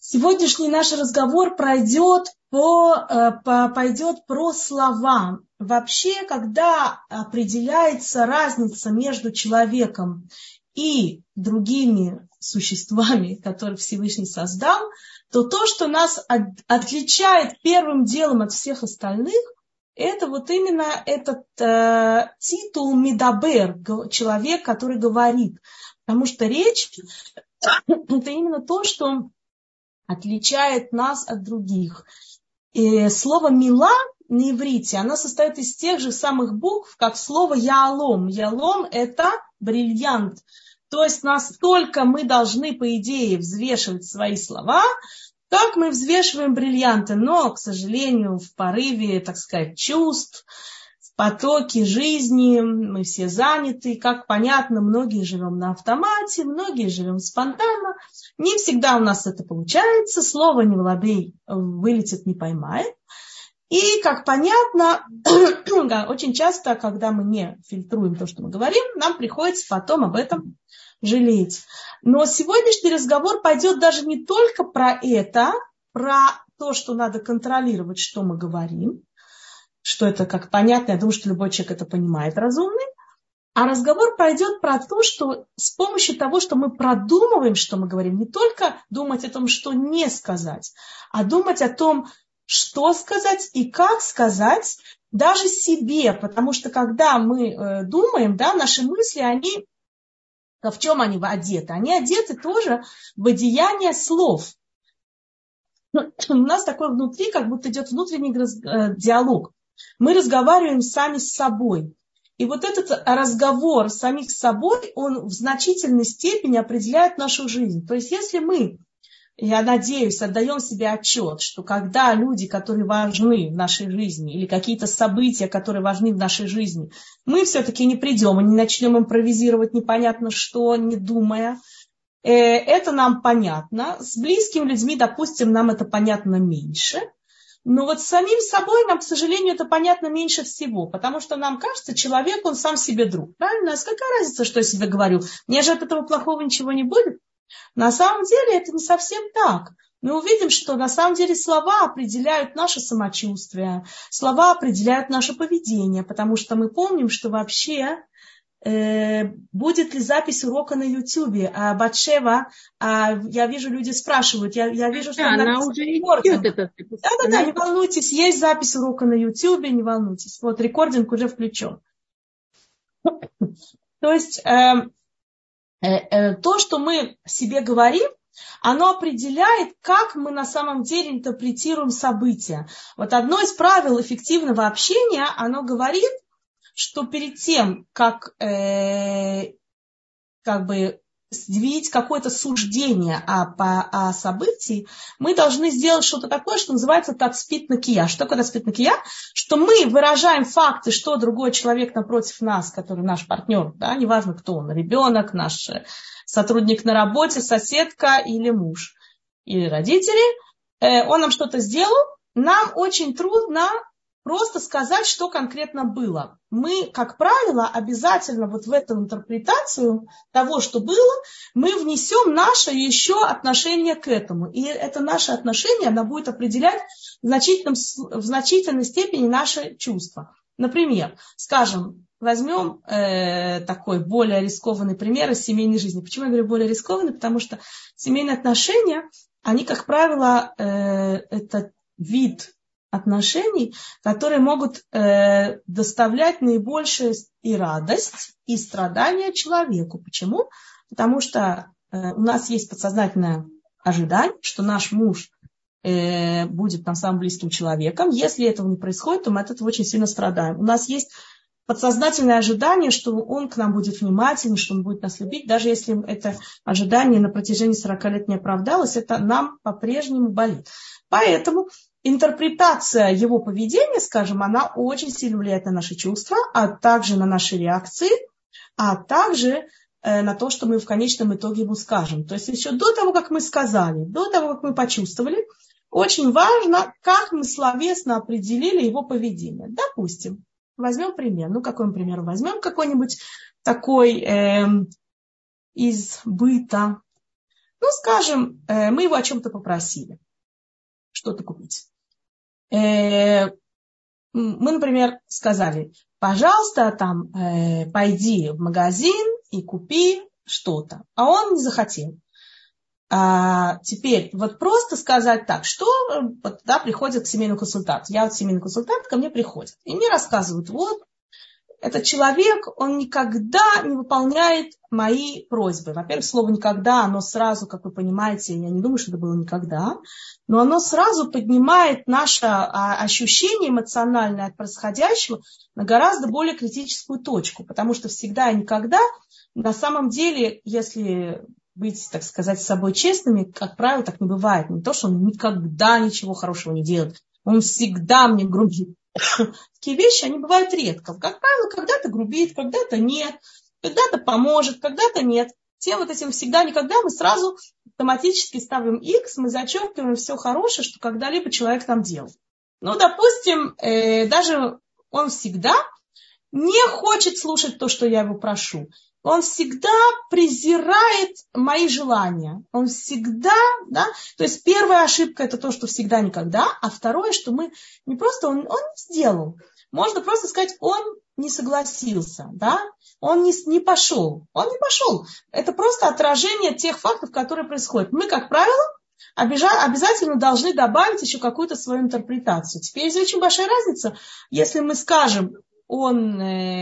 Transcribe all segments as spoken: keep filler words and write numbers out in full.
Сегодняшний наш разговор пройдет по, по, пойдет про слова. Вообще, когда определяется разница между человеком и другими существами, которые Всевышний создал, то то, что нас от, отличает первым делом от всех остальных, это вот именно этот э, титул Мидабер, человек, который говорит. Потому что речь – это именно то, что отличает нас от других. И слово «мила» на иврите, оно состоит из тех же самых букв, как слово «яалом». «Яалом» – это бриллиант. То есть настолько мы должны, по идее, взвешивать свои слова, как мы взвешиваем бриллианты. Но, к сожалению, в порыве, так сказать, чувств, в потоке жизни мы все заняты. Как понятно, многие живем на автомате, многие живем спонтанно. Не всегда у нас это получается. Слово «не воробей» вылетит, не поймает. И, как понятно, очень часто, когда мы не фильтруем то, что мы говорим, нам приходится потом об этом жалеть. Но сегодняшний разговор пойдет даже не только про это, про то, что надо контролировать, что мы говорим, что это, как понятно, я думаю, что любой человек это понимает, разумный. А разговор пойдет про то, что с помощью того, что мы продумываем, что мы говорим, не только думать о том, что не сказать, а думать о том, что сказать и как сказать даже себе. Потому что когда мы э, думаем, да, наши мысли, они, в чем они одеты? Они одеты тоже в одеяние слов. У нас такой внутри, как будто идет внутренний э, диалог. Мы разговариваем сами с собой. И вот этот разговор самих с собой, он в значительной степени определяет нашу жизнь. То есть если мы, я надеюсь, отдаем себе отчет, что когда люди, которые важны в нашей жизни, или какие-то события, которые важны в нашей жизни, мы все-таки не придем и не начнем импровизировать непонятно что, не думая, это нам понятно. С близкими людьми, допустим, нам это понятно меньше. Но вот с самим собой нам, к сожалению, это понятно меньше всего, потому что нам кажется, человек, он сам себе друг. Правильно? А какая разница, что я себе говорю? Мне же от этого плохого ничего не будет. На самом деле это не совсем так. Мы увидим, что на самом деле слова определяют наше самочувствие, слова определяют наше поведение, потому что мы помним, что вообще э, будет ли запись урока на Ютубе. А Батшева, а, я вижу, люди спрашивают, я, я вижу, что да, она уже идет. Да-да-да, не волнуйтесь, есть запись урока на Ютубе, не волнуйтесь. Вот рекординг уже включен. То есть э, э, э, то, что мы себе говорим, оно определяет, как мы на самом деле интерпретируем события. Вот одно из правил эффективного общения, оно говорит, что перед тем, как э, как бы видеть какое-то суждение о, по, о событии, мы должны сделать что-то такое, что называется тацпит накия. Что такое тацпит накия? Что мы выражаем факты, что другой человек напротив нас, который наш партнер, да, неважно кто он, ребенок, наш сотрудник на работе, соседка или муж, или родители, э, он нам что-то сделал, нам очень трудно просто сказать, что конкретно было. Мы, как правило, обязательно вот в эту интерпретацию того, что было, мы внесем наше еще отношение к этому. И это наше отношение, оно будет определять в, значительном, в значительной степени наши чувства. Например, скажем, возьмем э, такой более рискованный пример из семейной жизни. Почему я говорю более рискованный? Потому что семейные отношения, они, как правило, э, это вид отношений, которые могут э, доставлять наибольшую и радость, и страдания человеку. Почему? Потому что э, у нас есть подсознательное ожидание, что наш муж э, будет нам самым близким человеком. Если этого не происходит, то мы от этого очень сильно страдаем. У нас есть подсознательное ожидание, что он к нам будет внимательный, что он будет нас любить. Даже если это ожидание на протяжении сорока лет не оправдалось, это нам по-прежнему болит. Поэтому интерпретация его поведения, скажем, она очень сильно влияет на наши чувства, а также на наши реакции, а также э, на то, что мы в конечном итоге ему скажем. То есть еще до того, как мы сказали, до того, как мы почувствовали, очень важно, как мы словесно определили его поведение. Допустим, возьмем пример. Ну, какой пример? Возьмем какой-нибудь такой э, из быта. Ну, скажем, мы его о чем-то попросили, что-то купить. Мы, например, сказали, пожалуйста, там, пойди в магазин и купи что-то. А он не захотел. А теперь вот просто сказать так, что вот, да, приходят к семейному консультанту. Я вот семейный консультант, ко мне приходит. И мне рассказывают, вот, этот человек, он никогда не выполняет мои просьбы. Во-первых, слово «никогда», оно сразу, как вы понимаете, я не думаю, что это было никогда, но оно сразу поднимает наше ощущение эмоциональное от происходящего на гораздо более критическую точку. Потому что всегда и никогда, на самом деле, если быть, так сказать, с собой честными, как правило, так не бывает. Не то, что он никогда ничего хорошего не делает, он всегда мне грубит. Такие вещи, они бывают редко. Как правило, когда-то грубит, когда-то нет, когда-то поможет, когда-то нет. Тем вот этим всегда, никогда мы сразу автоматически ставим X, мы зачеркиваем все хорошее, что когда-либо человек там делал. Ну, допустим, э, даже он всегда не хочет слушать то, что я его прошу. Он всегда презирает мои желания. Он всегда, да, то есть первая ошибка это то, что всегда никогда, а второе, что мы не просто, он, он не сделал. Можно просто сказать, он не согласился, да, он не, не пошел, он не пошел. Это просто отражение тех фактов, которые происходят. Мы, как правило, обязательно должны добавить еще какую-то свою интерпретацию. Теперь есть очень большая разница, если мы скажем, он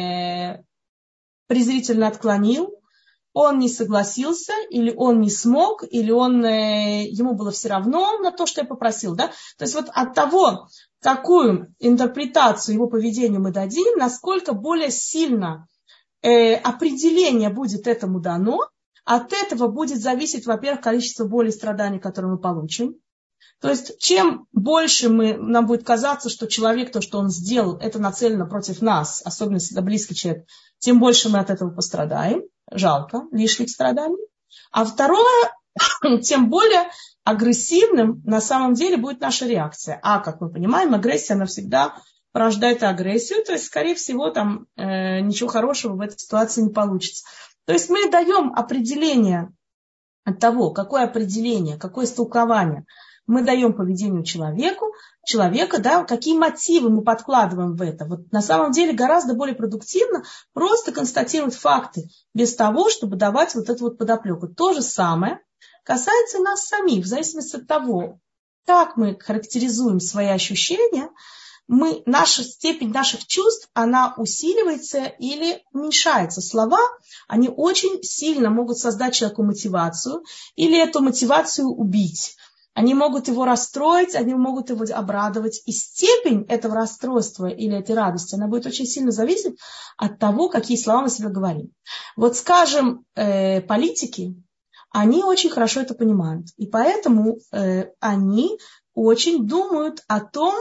э, презрительно отклонил, он не согласился, или он не смог, или он, э, ему было все равно на то, что я попросил. Да? То есть вот от того, какую интерпретацию его поведению мы дадим, насколько более сильно э, определение будет этому дано, от этого будет зависеть, во-первых, количество боли и страданий, которые мы получим. То есть, чем больше мы, нам будет казаться, что человек, то, что он сделал, это нацелено против нас, особенно если это близкий человек, тем больше мы от этого пострадаем. Жалко лишних страданий. А второе, тем более агрессивным на самом деле будет наша реакция. А, как мы понимаем, агрессия, она всегда порождает агрессию. То есть, скорее всего, там э, ничего хорошего в этой ситуации не получится. То есть, мы даем определение от того, какое определение, какое истолкование мы даем поведению человеку, человека, да, какие мотивы мы подкладываем в это. Вот на самом деле гораздо более продуктивно просто констатировать факты, без того, чтобы давать вот эту вот подоплеку. То же самое касается нас самих, в зависимости от того, как мы характеризуем свои ощущения, мы, наша степень наших чувств, она усиливается или уменьшается. Слова, они очень сильно могут создать человеку мотивацию или эту мотивацию убить. Они могут его расстроить, они могут его обрадовать. И степень этого расстройства или этой радости, она будет очень сильно зависеть от того, какие слова мы себе говорим. Вот, скажем, э, политики, они очень хорошо это понимают. И поэтому э, они очень думают о том,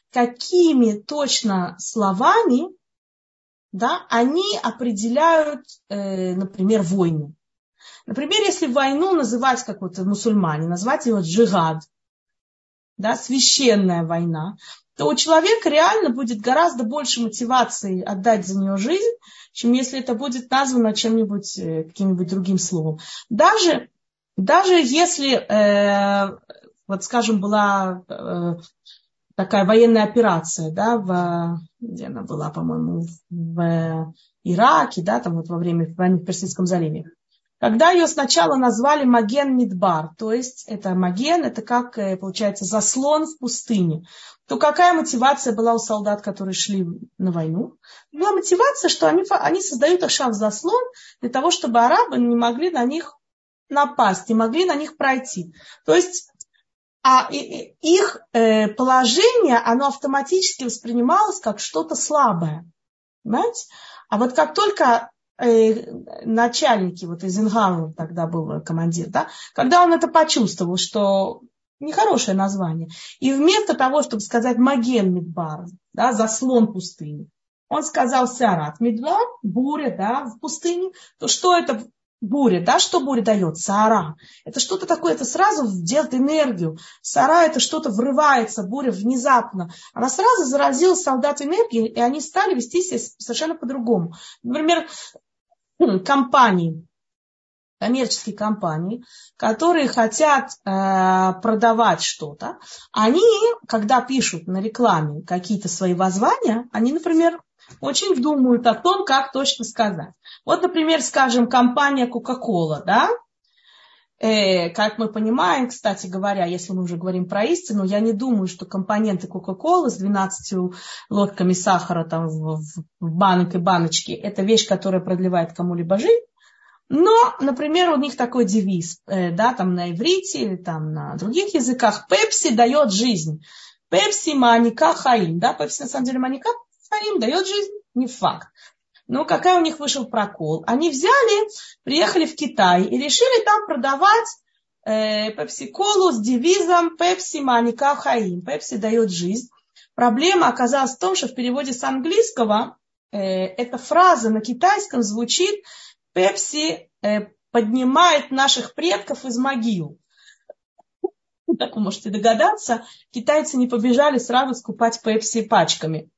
какими точно словами, да, они определяют, э, например, войну. Например, если войну называть, как вот мусульмане, назвать ее джихад, да, священная война, то у человека реально будет гораздо больше мотивации отдать за нее жизнь, чем если это будет названо чем-нибудь, каким-нибудь другим словом. Даже, даже если, э, вот скажем, была э, такая военная операция, да, в, где она была, по-моему, в Ираке, да, там вот во время войны в Персидском заливе. Когда ее сначала назвали Маген Мидбар, то есть это Маген, это как, получается, заслон в пустыне, то какая мотивация была у солдат, которые шли на войну? Была мотивация, что они, они создают Ашав заслон для того, чтобы арабы не могли на них напасть, не могли на них пройти. То есть а их положение, оно автоматически воспринималось как что-то слабое. Понимаете? А вот как только начальники, вот Эйзенхауэр тогда был командир, да, когда он это почувствовал, что нехорошее название, и вместо того, чтобы сказать Маген Мидбар, да, заслон пустыни, он сказал Саарат Мидбар, буря, да, в пустыне, то что это буря, да, что буря дает? Саара. Это что-то такое, это сразу делает энергию. Саара это что-то врывается, буря внезапно. Она сразу заразила солдат энергией, и они стали вести себя совершенно по-другому. Например, компании. коммерческие компании, которые хотят э, продавать что-то, они, когда пишут на рекламе какие-то свои воззвания, они, например, очень думают о том, как точно сказать. Вот, например, скажем, компания Coca-Cola, да, э, как мы понимаем, кстати говоря, если мы уже говорим про истину, я не думаю, что компоненты Coca-Cola с двенадцатью ложками сахара там в, в, в банок и баночке – это вещь, которая продлевает кому-либо жизнь. Но, например, у них такой девиз, э, да, там на иврите или там на других языках, Пепси дает жизнь. Пепси маника хаим, да, Пепси на самом деле маника хаим дает жизнь, не факт. Но какая у них вышел прокол? Они взяли, приехали в Китай и решили там продавать э, пепси-колу с девизом Пепси маника хаим, Пепси дает жизнь. Проблема оказалась в том, что в переводе с английского э, эта фраза на китайском звучит Пепси э, поднимает наших предков из могил. Так вы можете догадаться, китайцы не побежали сразу скупать Пепси пачками.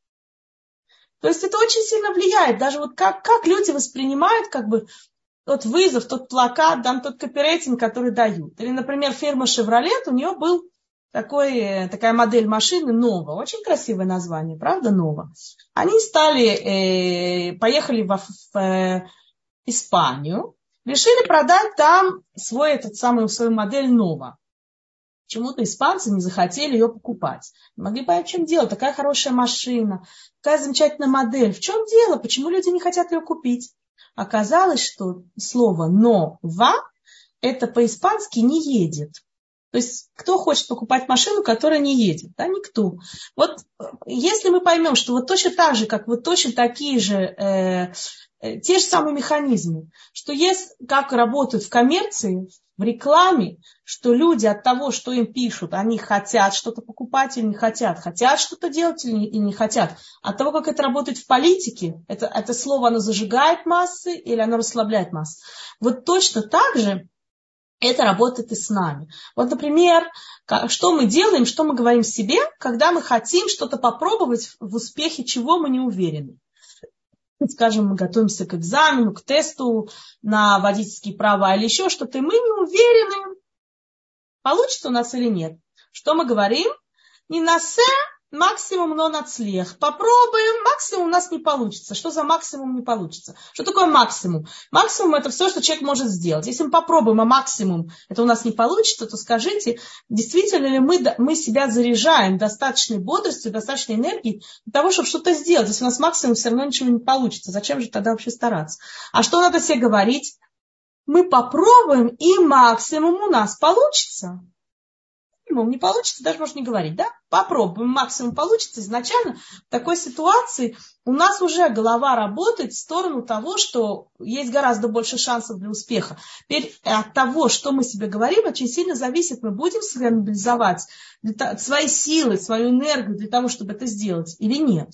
То есть это очень сильно влияет. Даже вот как, как люди воспринимают как бы тот вызов, тот плакат, там, тот копирайтинг, который дают. Или, например, фирма Chevrolet, у нее был такой, такая модель машины Nova. Очень красивое название, правда, Nova. Они стали, э, поехали в, в Испанию, решили продать там свой, этот самый, свою модель Nova. Почему-то испанцы не захотели ее покупать. Не могли понять, в чем дело. Такая хорошая машина, такая замечательная модель. В чем дело? Почему люди не хотят ее купить? Оказалось, что слово «нова» это по-испански «не едет». То есть кто хочет покупать машину, которая не едет? Да, никто. Вот если мы поймем, что вот точно так же, как вот точно такие же, э, э, те же самые механизмы, что есть, как работают в коммерции, в рекламе, что люди от того, что им пишут, они хотят что-то покупать или не хотят, хотят что-то делать или не, или не хотят. От того, как это работает в политике, это, это слово, оно зажигает массы или оно расслабляет массы. Вот точно так же это работает и с нами. Вот, например, что мы делаем, что мы говорим себе, когда мы хотим что-то попробовать, в успехе чего мы не уверены. Скажем, мы готовимся к экзамену, к тесту на водительские права или еще что-то, и мы не уверены, получится у нас или нет. Что мы говорим? Не насе, максимум, но нацлех. Попробуем, максимум у нас не получится. Что за максимум не получится? Что такое максимум? Максимум это все, что человек может сделать. Если мы попробуем, а максимум это у нас не получится, то скажите, действительно ли мы, мы себя заряжаем достаточной бодростью, достаточной энергией для того, чтобы что-то сделать. Если у нас максимум все равно ничего не получится, зачем же тогда вообще стараться? А что надо себе говорить? Мы попробуем, и максимум у нас получится. Не получится, даже можно не говорить, да? Попробуем, максимум получится. Изначально в такой ситуации у нас уже голова работает в сторону того, что есть гораздо больше шансов для успеха. Теперь от того, что мы себе говорим, очень сильно зависит, мы будем себя мобилизовать свои силы, свою энергию для того, чтобы это сделать или нет.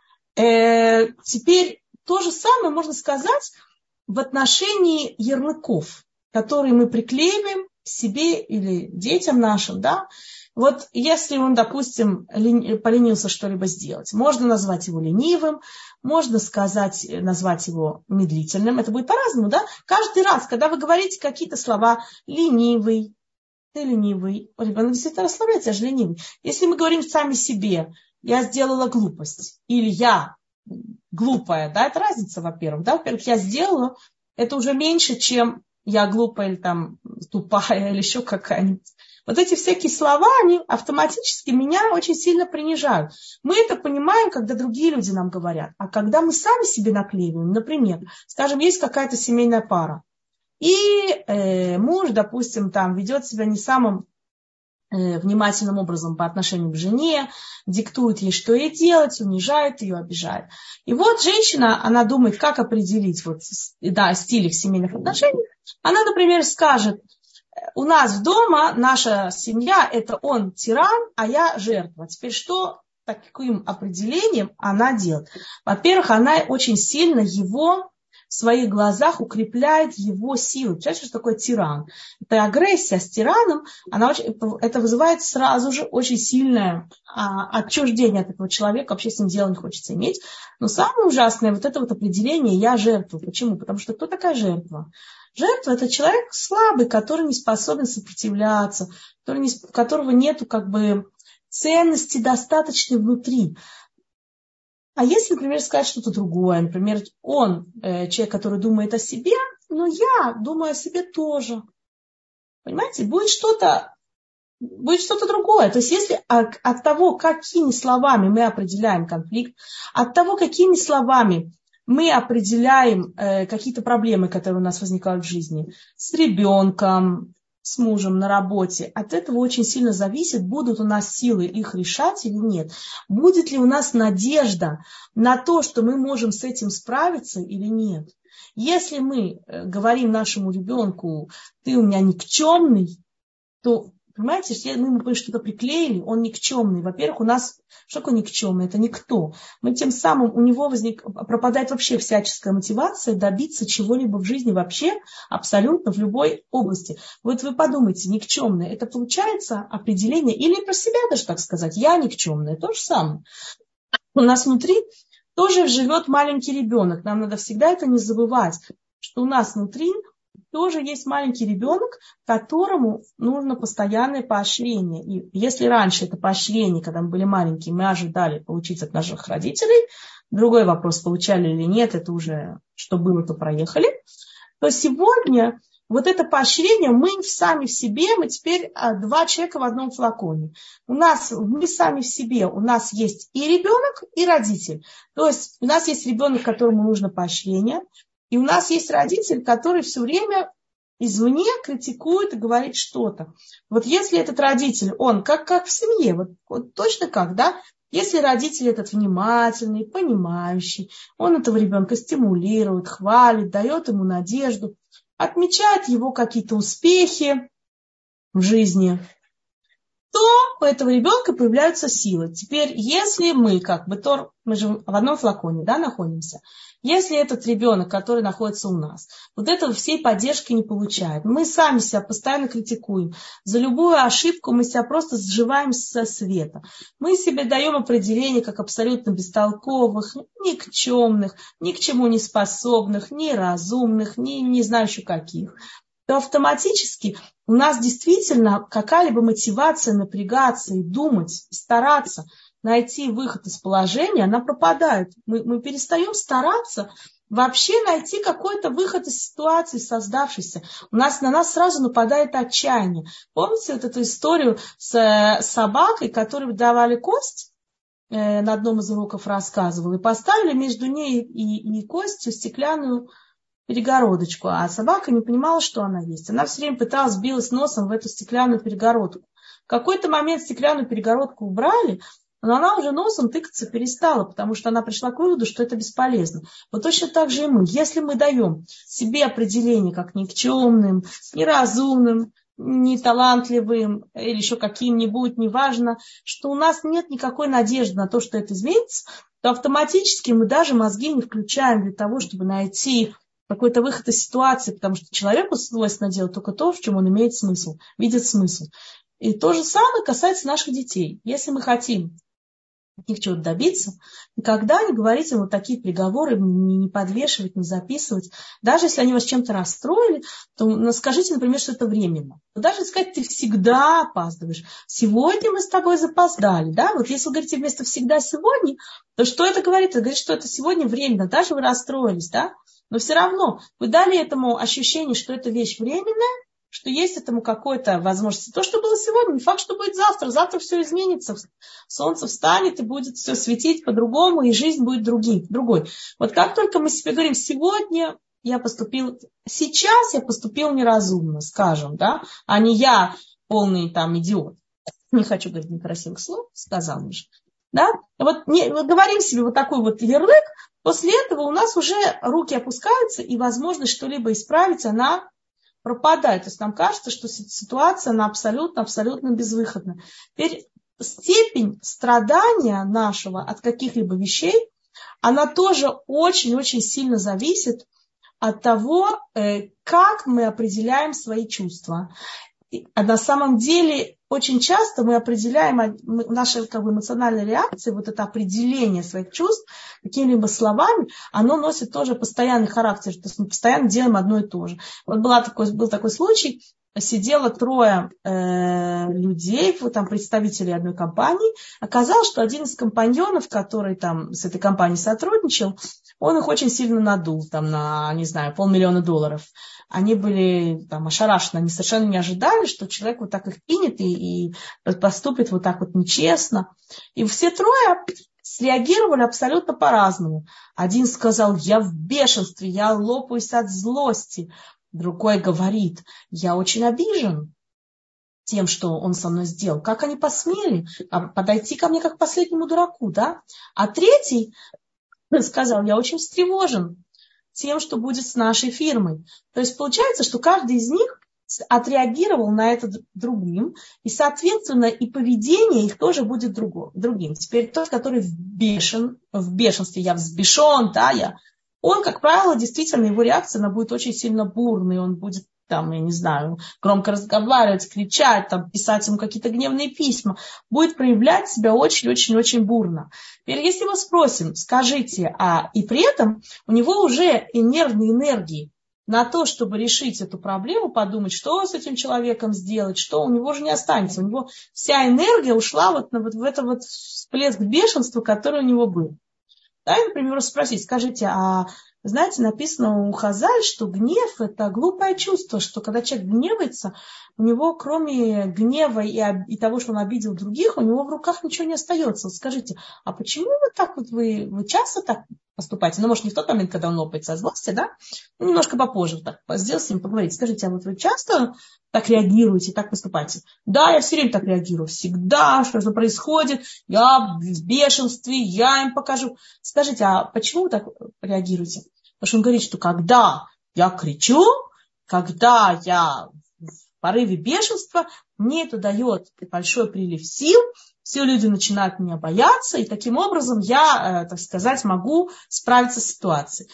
Э, теперь то же самое можно сказать в отношении ярлыков, которые мы приклеиваем себе или детям нашим, да, вот если он, допустим, поленился что-либо сделать, можно назвать его ленивым, можно сказать, назвать его медлительным, это будет по-разному, да, каждый раз, когда вы говорите какие-то слова ленивый, ты ленивый, ребенок действительно расслабляется, я же ленивый. Если мы говорим сами себе, я сделала глупость, или я глупая, да, это разница, во-первых, да, во-первых, я сделала, это уже меньше, чем я глупая или там тупая или еще какая-нибудь. Вот эти всякие слова, они автоматически меня очень сильно принижают. Мы это понимаем, когда другие люди нам говорят. А когда мы сами себе наклеиваем, например, скажем, есть какая-то семейная пара, и э, муж, допустим, там ведет себя не самым э, внимательным образом по отношению к жене, диктует ей, что ей делать, унижает ее, обижает. И вот женщина, она думает, как определить вот, да, стиль их семейных отношений. Она, например, скажет, у нас дома наша семья, это он тиран, а я жертва. Теперь что таким определением она делает? Во-первых, она очень сильно его в своих глазах укрепляет его силы. Представляете, что такое тиран? Это агрессия с тираном, она очень, это вызывает сразу же очень сильное а, отчуждение от этого человека, вообще с ним дело не хочется иметь. Но самое ужасное, вот это вот определение «я жертва». Почему? Потому что кто такая жертва? Жертва – это человек слабый, который не способен сопротивляться, который не, у которого нету как бы ценности достаточной внутри. А если, например, сказать что-то другое, например, он, э, человек, который думает о себе, но я думаю о себе тоже. Понимаете, будет что-то, будет что-то другое. То есть если от, от того, какими словами мы определяем конфликт, от того, какими словами мы определяем э, какие-то проблемы, которые у нас возникают в жизни, с ребенком, с мужем на работе, от этого очень сильно зависит, будут у нас силы их решать или нет. Будет ли у нас надежда на то, что мы можем с этим справиться или нет. Если мы говорим нашему ребенку, ты у меня никчемный, то, понимаете, если мы что-то приклеили, он никчемный. Во-первых, у нас, что такое никчемный? Это никто. Мы тем самым, у него возник, пропадает вообще всяческая мотивация добиться чего-либо в жизни вообще, абсолютно в любой области. Вот вы подумайте, никчемный, это получается определение, или про себя даже так сказать, я никчемный, то же самое. У нас внутри тоже живет маленький ребенок. Нам надо всегда это не забывать, что у нас внутри тоже есть маленький ребенок, которому нужно постоянное поощрение. И если раньше это поощрение, когда мы были маленькие, мы ожидали получить от наших родителей, другой вопрос, получали или нет, это уже что было, то проехали, то сегодня вот это поощрение, мы сами в себе, мы теперь два человека в одном флаконе. У нас, мы сами в себе, у нас есть и ребенок, и родитель. То есть у нас есть ребенок, которому нужно поощрение, и у нас есть родитель, который все время извне критикует и говорит что-то. Вот если этот родитель, он как, как в семье, вот, вот точно как, да? Если родитель этот внимательный, понимающий, он этого ребенка стимулирует, хвалит, дает ему надежду, отмечает его какие-то успехи в жизни, то у этого ребенка появляются силы. Теперь, если мы, как бы, Тор, мы же в одном флаконе, да, находимся, если этот ребенок, который находится у нас, вот этого всей поддержки не получает, мы сами себя постоянно критикуем, за любую ошибку мы себя просто сживаем со света, мы себе даем определение как абсолютно бестолковых, никчемных, ни к чему не способных, неразумных, ни не знаю еще каких, то автоматически у нас действительно какая-либо мотивация напрягаться и думать, и стараться найти выход из положения, она пропадает. Мы, мы перестаем стараться вообще найти какой-то выход из ситуации создавшейся. У нас, на нас сразу нападает отчаяние. Помните вот эту историю с собакой, которой давали кость? Э, на одном из уроков рассказывала. И поставили между ней и, и костью стеклянную перегородочку, а собака не понимала, что она есть. Она все время пыталась, билась носом в эту стеклянную перегородку. В какой-то момент стеклянную перегородку убрали, но она уже носом тыкаться перестала, потому что она пришла к выводу, что это бесполезно. Вот точно так же и мы. Если мы даем себе определение как никчемным, неразумным, неталантливым или еще каким-нибудь, неважно, что у нас нет никакой надежды на то, что это изменится, то автоматически мы даже мозги не включаем для того, чтобы найти какой-то выход из ситуации, потому что человеку свойственно делать только то, в чем он имеет смысл, видит смысл. И то же самое касается наших детей. Если мы хотим от них чего-то добиться, никогда не говорить им вот такие приговоры, не, не подвешивать, не записывать. Даже если они вас чем-то расстроили, то скажите, например, что это временно. Даже сказать, ты всегда опаздываешь. Сегодня мы с тобой запоздали. Да? Вот если вы говорите вместо всегда сегодня, то что это говорит? Это говорит, что это сегодня временно. Даже вы расстроились, да? Но все равно вы дали этому ощущение, что эта вещь временная, что есть этому какой-то возможность. То, что было сегодня, не факт, что будет завтра. Завтра все изменится. Солнце встанет и будет все светить по-другому, и жизнь будет другим, другой. Вот как только мы себе говорим, сегодня я поступил, сейчас я поступил неразумно, скажем, да, а не я полный там идиот. Не хочу говорить некрасивых слов, сказал Миша. Да? Вот, не, вот говорим себе вот такой вот ярлык, после этого у нас уже руки опускаются, и возможность что-либо исправить, она пропадает. То есть нам кажется, что ситуация, она абсолютно-абсолютно безвыходна. Теперь степень страдания нашего от каких-либо вещей, она тоже очень-очень сильно зависит от того, как мы определяем свои чувства. А на самом деле очень часто мы определяем мы, наши как бы, эмоциональные реакции, вот это определение своих чувств какими-либо словами, оно носит тоже постоянный характер, то есть мы постоянно делаем одно и то же. Вот была такой, был такой случай, сидело трое э, людей, там, представителей одной компании. Оказалось, что один из компаньонов, который там с этой компанией сотрудничал, он их очень сильно надул, там, на, не знаю, полмиллиона долларов. Они были там ошарашены, они совершенно не ожидали, что человек вот так их кинет и, и поступит вот так вот нечестно. И все трое среагировали абсолютно по-разному. Один сказал: я в бешенстве, я лопаюсь от злости. Другой говорит: я очень обижен тем, что он со мной сделал. Как они посмели подойти ко мне как к последнему дураку, да? А третий сказал: я очень встревожен тем, что будет с нашей фирмой. То есть получается, что каждый из них отреагировал на это другим, и, соответственно, и поведение их тоже будет другим. Теперь тот, который в, бешен, в бешенстве, я взбешен, да, я, он, как правило, действительно, его реакция, она будет очень сильно бурной, он будет там, я не знаю, громко разговаривать, кричать, там, писать ему какие-то гневные письма, будет проявлять себя очень-очень-очень бурно. Теперь, если мы спросим, скажите, а и при этом у него уже и нервные энергии на то, чтобы решить эту проблему, подумать, что с этим человеком сделать, что у него же не останется. У него вся энергия ушла вот, на, вот в это вот всплеск бешенства, который у него был. Да, и, например, спросить, скажите, а знаете, написано у Хазаль, что гнев – это глупое чувство, что когда человек гневается, у него кроме гнева и, и того, что он обидел других, у него в руках ничего не остается. Вот скажите, а почему вы так вот, вы, вы часто так поступаете? Ну, может, не в тот момент, когда он лопается от злости, да? Ну, немножко попозже так сделать с ним, поговорить. Скажите, а вот вы часто так реагируете, так поступаете? Да, я все время так реагирую. Всегда, что-то происходит, я в бешенстве, я им покажу. Скажите, а почему вы так реагируете? Потому что он говорит, что когда я кричу, когда я в порыве бешенства, мне это дает большой прилив сил, все люди начинают меня бояться, и таким образом я, так сказать, могу справиться с ситуацией.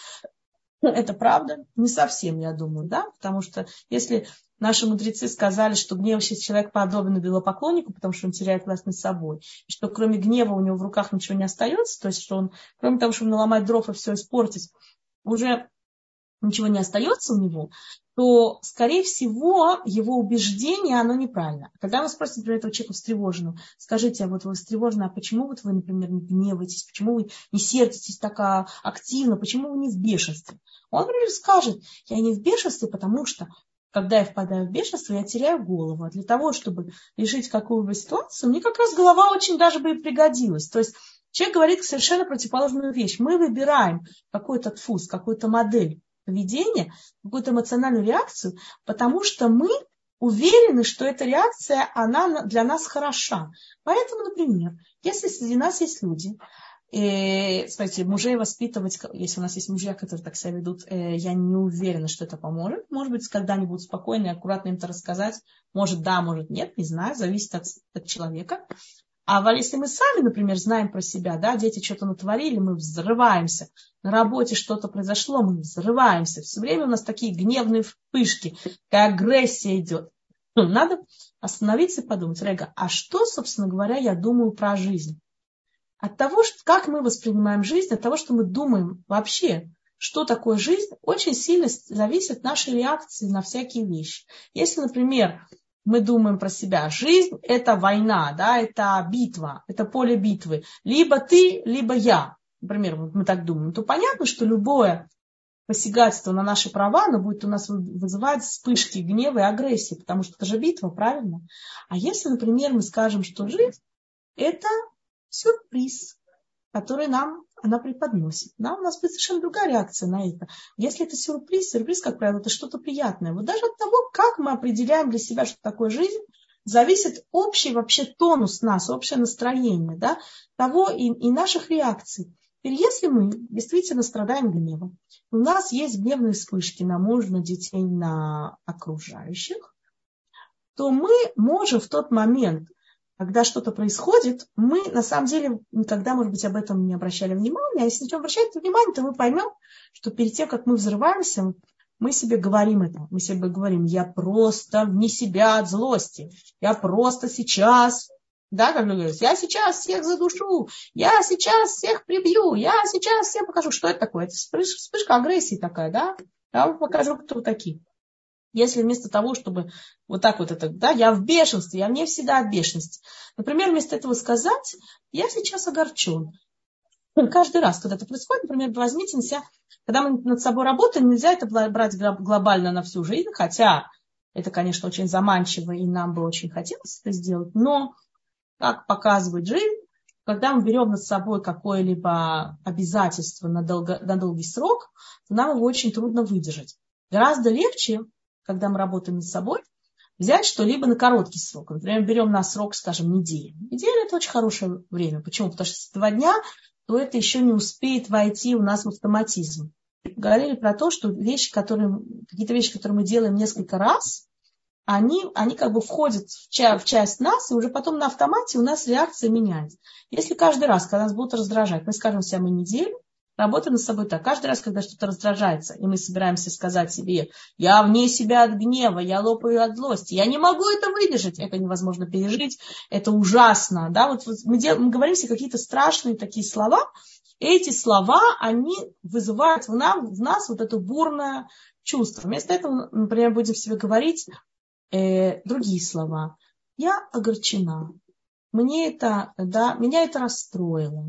Это правда? Не совсем, я думаю, да? Потому что если наши мудрецы сказали, что гневающийся человек подобен идолопоклоннику, потому что он теряет власть над собой, и что кроме гнева у него в руках ничего не остается, то есть что он, кроме того, чтобы наломать дров и все испортить, уже ничего не остается у него, то, скорее всего, его убеждение, оно неправильно. Когда мы спросим, например, этого человека встревоженного, скажите, а вот вы встревожены, а почему вот вы, например, не гневаетесь, почему вы не сердитесь так активно, почему вы не в бешенстве? Он, например, скажет: я не в бешенстве, потому что, когда я впадаю в бешенство, я теряю голову. А для того, чтобы решить какую-либо ситуацию, мне как раз голова очень даже бы и пригодилась. То есть человек говорит совершенно противоположную вещь. Мы выбираем какой-то тфус, какую-то модель поведения, какую-то эмоциональную реакцию, потому что мы уверены, что эта реакция, она для нас хороша. Поэтому, например, если среди нас есть люди, и, смотрите, мужей воспитывать, если у нас есть мужья, которые так себя ведут, я не уверена, что это поможет. Может быть, когда-нибудь спокойно и аккуратно им это рассказать. Может, да, может, нет, не знаю, зависит от, от человека. А если мы сами, например, знаем про себя, да, дети что-то натворили, мы взрываемся, на работе что-то произошло, мы взрываемся, все время у нас такие гневные вспышки, такая агрессия идет. Ну, надо остановиться и подумать: Рега, а что, собственно говоря, я думаю про жизнь? От того, как мы воспринимаем жизнь, от того, что мы думаем вообще, что такое жизнь, очень сильно зависит нашей реакции на всякие вещи. Если, например, мы думаем про себя: жизнь – это война, да, это битва, это поле битвы. Либо ты, либо я. Например, мы так думаем. То понятно, что любое посягательство на наши права, оно будет у нас вызывать вспышки гнева и агрессии, потому что это же битва, правильно? А если, например, мы скажем, что жизнь – это сюрприз, который нам она преподносит. Да, у нас будет совершенно другая реакция на это. Если это сюрприз, сюрприз, как правило, это что-то приятное. Вот даже от того, как мы определяем для себя, что такое жизнь, зависит общий вообще тонус нас, общее настроение, да, того и, и наших реакций. Теперь, если мы действительно страдаем гневом, у нас есть гневные вспышки на мужа, на детей, на окружающих, то мы можем в тот момент, когда что-то происходит, мы на самом деле никогда, может быть, об этом не обращали внимания. А если не обращаете внимания, то мы поймем, что перед тем, как мы взрываемся, мы себе говорим это, мы себе говорим, я просто вне себя от злости, я просто сейчас, да, как говорят, я сейчас всех задушу, я сейчас всех прибью, я сейчас всем покажу, что это такое, это вспышка, вспышка агрессии такая, да, я вам покажу, кто вы такие. Если вместо того, чтобы вот так вот это, да, я в бешенстве, я вне всегда от бешенства. Например, вместо этого сказать, я сейчас огорчен. Каждый раз, когда это происходит, например, возьмите на себя, когда мы над собой работаем, нельзя это брать глобально на всю жизнь, хотя это, конечно, очень заманчиво, и нам бы очень хотелось это сделать, но, как показывает жизнь, когда мы берем над собой какое-либо обязательство на, долго, на долгий срок, то нам его очень трудно выдержать. Гораздо легче, когда мы работаем над собой, взять что-либо на короткий срок. Например, берем на срок, скажем, неделю. Неделя – это очень хорошее время. Почему? Потому что если два дня, то это еще не успеет войти у нас в автоматизм. Говорили про то, что вещи, которые, какие-то вещи, которые мы делаем несколько раз, они, они как бы входят в, ча- в часть нас, и уже потом на автомате у нас реакция меняется. Если каждый раз, когда нас будут раздражать, мы скажем себе, мы неделю, работаем над собой так. Каждый раз, когда что-то раздражается, и мы собираемся сказать себе, я вне себя от гнева, я лопаю от злости, я не могу это выдержать, это невозможно пережить, это ужасно. Да? Вот, вот мы, дел, мы говорим себе какие-то страшные такие слова, и эти слова, они вызывают в, нам, в нас вот это бурное чувство. Вместо этого, например, будем себе говорить э, другие слова. Я огорчена, мне это, да, меня это расстроило.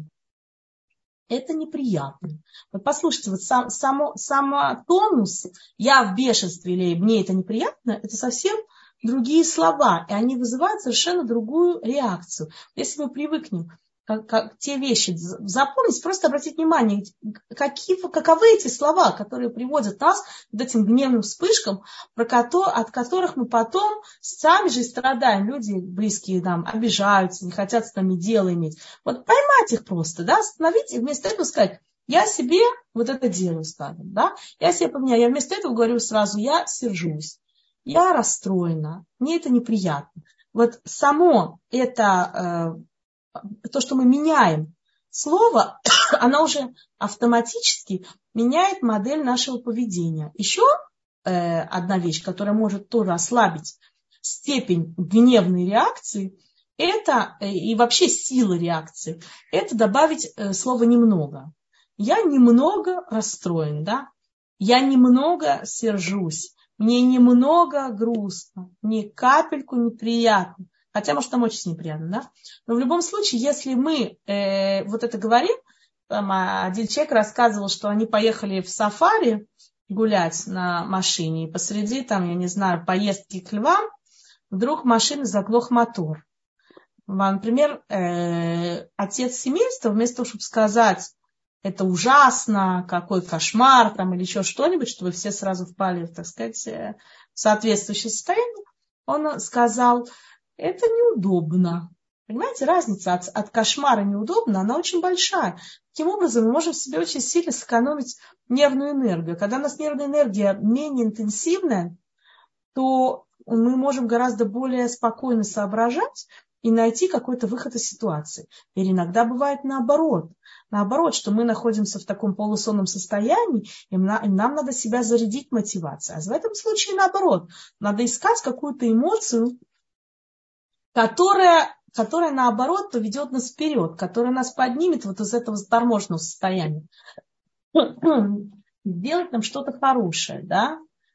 Это неприятно. Вот послушайте, вот сам, само, само тонус «я в бешенстве» или «мне это неприятно» – это совсем другие слова, и они вызывают совершенно другую реакцию. Если мы привыкнем как, как, те вещи запомнить, просто обратить внимание, какие, каковы эти слова, которые приводят нас к этим гневным вспышкам, про ко- от которых мы потом сами же и страдаем. Люди близкие нам обижаются, не хотят с нами дело иметь. Вот поймать их просто, да, остановить и вместо этого сказать, я себе вот это делаю, скажем, да, я себе поменяю. Я вместо этого говорю сразу, я сержусь, я расстроена, мне это неприятно. Вот само это... то, что мы меняем слово, оно уже автоматически меняет модель нашего поведения. Еще э, одна вещь, которая может тоже ослабить степень гневной реакции, это э, и вообще сила реакции, это добавить э, слово «немного». Я немного расстроен, да? Я немного сержусь, мне немного грустно, мне капельку неприятно. Хотя, может, там очень неприятно, да? Но в любом случае, если мы э, вот это говорим, там один человек рассказывал, что они поехали в сафари гулять на машине, и посреди, там, я не знаю, поездки к львам, вдруг машины заглох мотор. Например, э, отец семейства, вместо того, чтобы сказать, это ужасно, какой кошмар, там, или еще что-нибудь, чтобы все сразу впали, так сказать, в соответствующее состояние, он сказал, это неудобно. Понимаете, разница от, от кошмара неудобно, она очень большая. Таким образом, мы можем себе очень сильно сэкономить нервную энергию. Когда у нас нервная энергия менее интенсивная, то мы можем гораздо более спокойно соображать и найти какой-то выход из ситуации. Или иногда бывает наоборот. Наоборот, что мы находимся в таком полусонном состоянии, и нам надо себя зарядить мотивацией. А в этом случае наоборот. Надо искать какую-то эмоцию, которая, которая, наоборот, поведет нас вперед, которая нас поднимет вот из этого заторможенного состояния. Сделать нам что-то хорошее, да.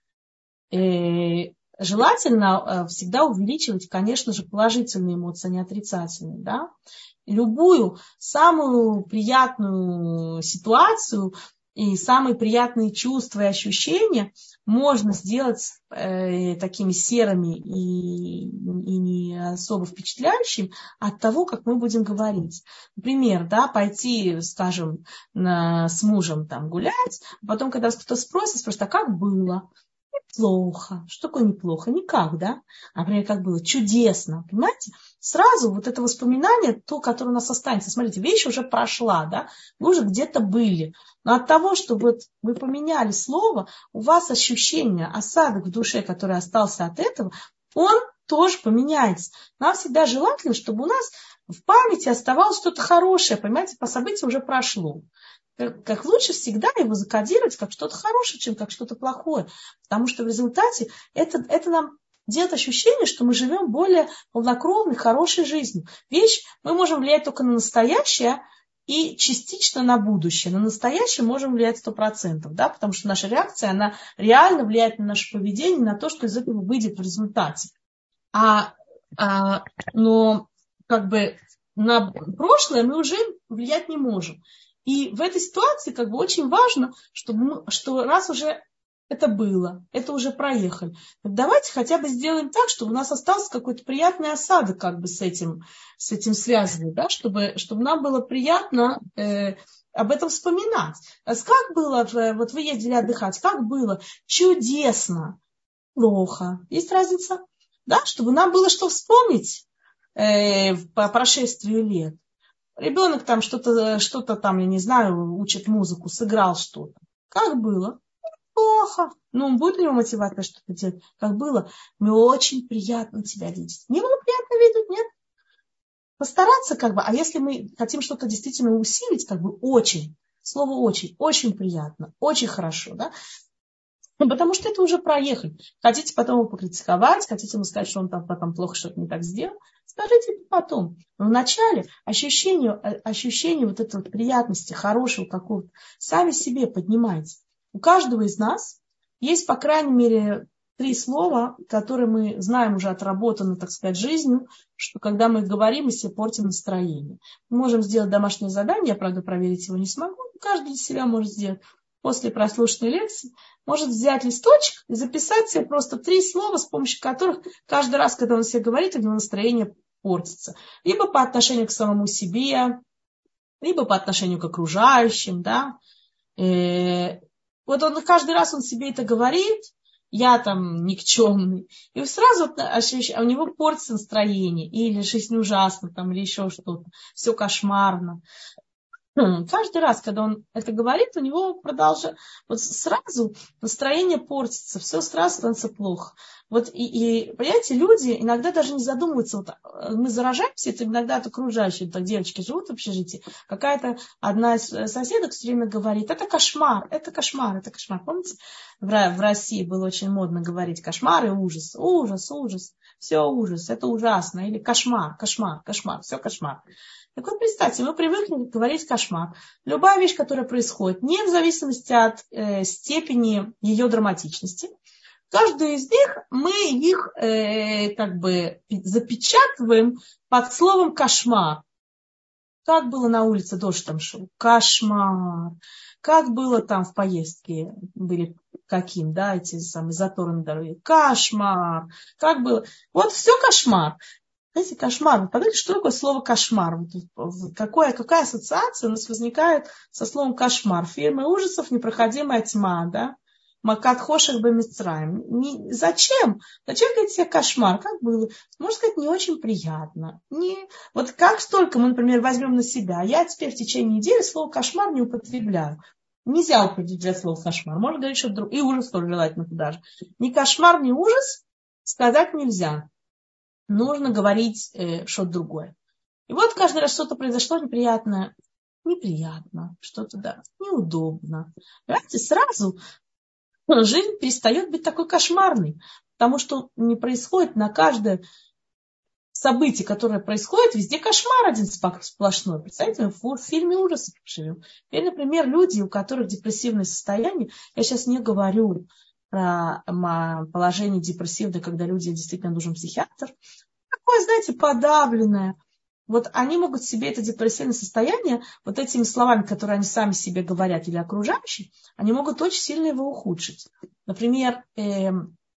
И желательно всегда увеличивать, конечно же, положительные эмоции, а не отрицательные, да. Любую самую приятную ситуацию и самые приятные чувства и ощущения можно сделать э, такими серыми и, и не особо впечатляющими от того, как мы будем говорить. Например, да, пойти, скажем, на, с мужем там, гулять, а потом, когда вас кто-то спросит, спросит, а как было? Неплохо. Что такое неплохо? Никак, да? А, например, как было? Чудесно. Понимаете? Сразу вот это воспоминание, то, которое у нас останется. Смотрите, вещь уже прошла, да? Вы уже где-то были. Но от того, что вот вы поменяли слово, у вас ощущение, осадок в душе, который остался от этого, он тоже поменяется. Нам всегда желательно, чтобы у нас в памяти оставалось что-то хорошее. Понимаете? По событию уже прошло. как, как лучше всегда его закодировать как что-то хорошее, чем как что-то плохое. Потому что в результате это, это нам делает ощущение, что мы живем более полнокровной, хорошей жизнью. Вещь, мы можем влиять только на настоящее и частично на будущее. На настоящее можем влиять сто процентов, да, потому что наша реакция, она реально влияет на наше поведение, на то, что из этого выйдет в результате. А, а, но как бы на прошлое мы уже влиять не можем. И в этой ситуации как бы очень важно, чтобы мы, что раз уже это было, это уже проехали, так давайте хотя бы сделаем так, чтобы у нас остался какой-то приятный осадок как бы с этим, с этим связанный, да, чтобы, чтобы нам было приятно э, об этом вспоминать. Как было, вот вы ездили отдыхать, как было? Чудесно, плохо. Есть разница? Да, чтобы нам было что вспомнить э, по прошествии лет. Ребенок там что-то, что-то там, я не знаю, учит музыку, сыграл что-то. Как было? Плохо. Ну, будет ли ему мотивация что-то делать? Как было? Мне очень приятно тебя видеть. Не было приятно видеть, нет? Постараться как бы. А если мы хотим что-то действительно усилить, как бы очень, слово очень, очень приятно, очень хорошо, да? Ну, потому что это уже проехали. Хотите потом его покритиковать, хотите ему сказать, что он там потом плохо что-то не так сделал, скажите это потом. Но вначале ощущение, ощущение вот этой вот приятности, хорошего какого-то, сами себе поднимайте. У каждого из нас есть, по крайней мере, три слова, которые мы знаем уже отработаны, так сказать, жизнью, что когда мы их говорим, мы себе портим настроение. Мы можем сделать домашнее задание, я, правда, проверить его не смогу, каждый для себя может сделать. После прослушанной лекции может взять листочек и записать себе просто три слова, с помощью которых каждый раз, когда он себе говорит, у него настроение портится. Либо по отношению к самому себе, либо по отношению к окружающим, да. И вот он каждый раз он себе это говорит, я там никчемный, и сразу ощущ... у него портится настроение, или жизнь ужасна, там, или еще что-то, все кошмарно. Каждый раз, когда он это говорит, у него продолжает, вот сразу настроение портится, все сразу становится плохо. Вот и, и, понимаете, люди иногда даже не задумываются, вот мы заражаемся, это иногда от окружающих, так девочки живут в общежитии, какая-то одна из соседок все время говорит, это кошмар, это кошмар, это кошмар. Помните, в, в России было очень модно говорить кошмар и ужас, ужас, ужас, все ужас, это ужасно, или кошмар, кошмар, кошмар, все кошмар. Так вот, представьте, мы привыкли говорить кошмар. Любая вещь, которая происходит, не в зависимости от э, степени ее драматичности, каждую из них мы их э, как бы запечатываем под словом кошмар. Как было на улице, дождь там шел? Кошмар. Как было там в поездке? Были каким, да, эти самые заторы на дороге? Кошмар. Как было? Вот все кошмар. Знаете, кошмар. Вы подумайте, что такое слово кошмар? Какое, какая ассоциация у нас возникает со словом кошмар? Фильмы ужасов, непроходимая тьма, да? Макат хошек бемицраим. Зачем? Зачем говорить себе кошмар? Как было? Можно сказать, не очень приятно. Не... Вот как столько мы, например, возьмем на себя. Я теперь в течение недели слово кошмар не употребляю. Нельзя употреблять слово кошмар. Можно говорить что-то другое. И ужас тоже желательно туда же. Ни кошмар, ни ужас сказать нельзя. Нужно говорить э, что-то другое. И вот каждый раз что-то произошло неприятное. Неприятно. Что-то, да, неудобно. Понимаете, сразу жизнь перестает быть такой кошмарной. Потому что не происходит на каждое событие, которое происходит, везде кошмар один сплошной. Представляете, в фильме ужасов живем. Или, например, люди, у которых депрессивное состояние, я сейчас не говорю про положение депрессивное, когда людям действительно нужен психиатр. Такое, знаете, подавленное. Вот они могут себе это депрессивное состояние, вот этими словами, которые они сами себе говорят или окружающие, они могут очень сильно его ухудшить. Например, э,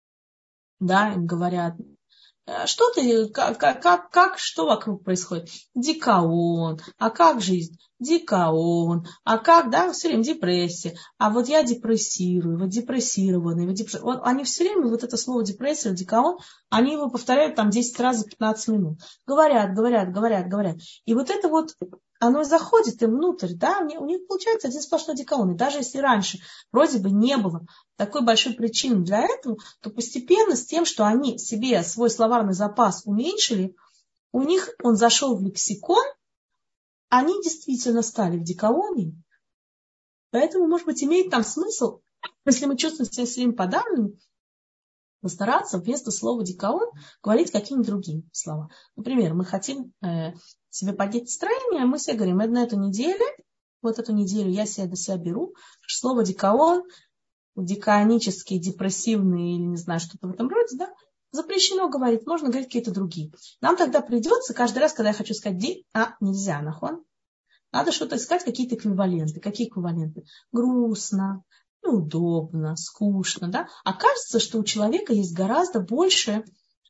да, им говорят, что ты, как, как, как, что вокруг происходит? Дикаон. А как жизнь? Дикаон. А как, да, все время депрессия. А вот я депрессирую, вот депрессированный. Вот депресс... вот они все время вот это слово депрессия, дикаон, они его повторяют там десять раз за пятнадцать минут. Говорят, говорят, говорят, говорят. И вот это вот, оно заходит им внутрь, да, у них получается один сплошной дикаон. И даже если раньше вроде бы не было такой большой причины для этого, то постепенно с тем, что они себе свой словарный запас уменьшили, у них он зашел в лексикон, они действительно стали в дикаоне, Поэтому, может быть, имеет там смысл, если мы чувствуем себя своим подавленным, постараться вместо слова дикаон говорить какие-нибудь другие слова. Например, мы хотим э, себе поднять настроение, мы себе говорим, на эту неделю, вот эту неделю я себе до себя беру, слово дикаон, дикаонический, депрессивный или не знаю, что-то в этом роде, да, запрещено говорить, можно говорить какие-то другие. Нам тогда придется каждый раз, когда я хочу сказать ди, а, нельзя, нахон. Надо что-то искать, какие-то эквиваленты. Какие эквиваленты? Грустно, неудобно, скучно, да? А кажется, что у человека есть гораздо больше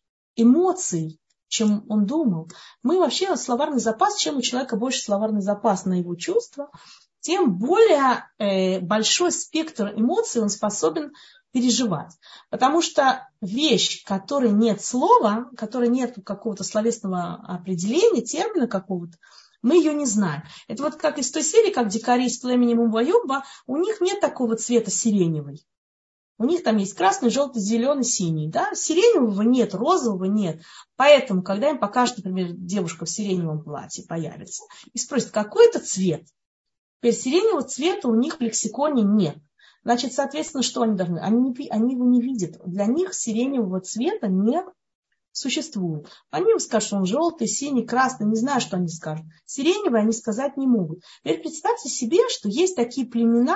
эмоций, чем он думал. Мы вообще словарный запас, чем у человека больше словарный запас на его чувства, тем более э, большой спектр эмоций он способен переживать. Потому что вещь, которой нет слова, которой нет какого-то словесного определения, термина какого-то, мы ее не знаем. Это вот как из той серии, как дикари из племени Мумба-Юмба, у них нет такого цвета сиреневый. У них там есть красный, желтый, зеленый, синий. Да? Сиреневого нет, розового нет. Поэтому, когда им покажут, например, девушка в сиреневом платье появится и спросит, какой это цвет? Теперь сиреневого цвета у них в лексиконе нет. Значит, соответственно, что они должны? Они, не, они его не видят. Для них сиреневого цвета не существует. Они им скажут, что он желтый, синий, красный, не знаю, что они скажут. Сиреневый они сказать не могут. Теперь представьте себе, что есть такие племена,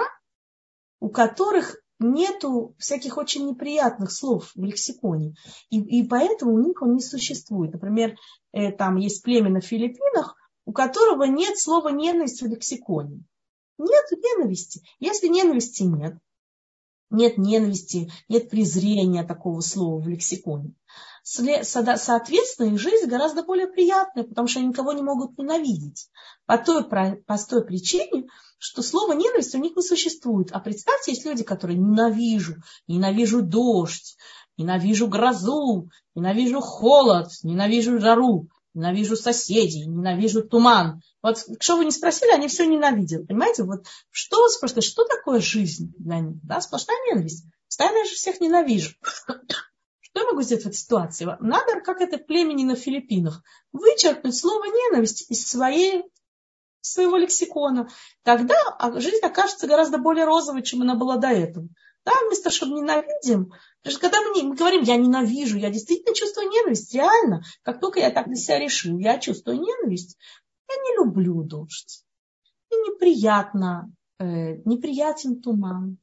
у которых нету всяких очень неприятных слов в лексиконе. И, и поэтому у них он не существует. Например, э, там есть племя на Филиппинах, у которого нет слова ненависть в лексиконе. Нет ненависти. Если ненависти нет, нет ненависти, нет презрения такого слова в лексиконе, соответственно, их жизнь гораздо более приятная, потому что они никого не могут ненавидеть. По той простой причине, что слово ненависть у них не существует. А представьте, есть люди, которые ненавижу, ненавижу дождь, ненавижу грозу, ненавижу холод, ненавижу жару, ненавижу соседей, ненавижу туман. Вот что вы не спросили, они все ненавидят. Понимаете, вот что вы спросите, что такое жизнь для них? Да, сплошная ненависть. Постоянно я же всех ненавижу. Что я могу сделать в этой ситуации? Надо, как это племени на Филиппинах, вычеркнуть слово ненависть из своей, своего лексикона. Тогда жизнь окажется гораздо более розовой, чем она была до этого. Да, вместо того, чтобы ненавидим, когда мы, мы говорим, я ненавижу, я действительно чувствую ненависть, реально. Как только я так для себя решил, я чувствую ненависть, я не люблю дождь. Мне неприятно, э, неприятен туман.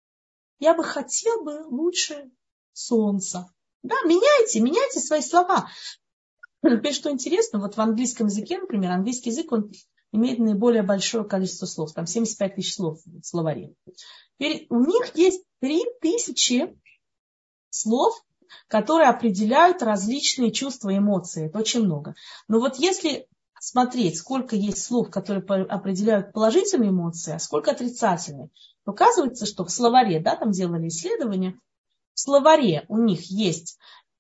Я бы хотел бы лучше солнца. Да, меняйте, меняйте свои слова. Теперь, что интересно, вот в английском языке, например, английский язык, он имеет наиболее большое количество слов, там семьдесят пять тысяч слов в словаре. Теперь у них есть три тысячи слов, которые определяют различные чувства и эмоции. Это очень много. Но вот если смотреть, сколько есть слов, которые определяют положительные эмоции, а сколько отрицательные, то оказывается, что в словаре, да, там делали исследования, в словаре у них есть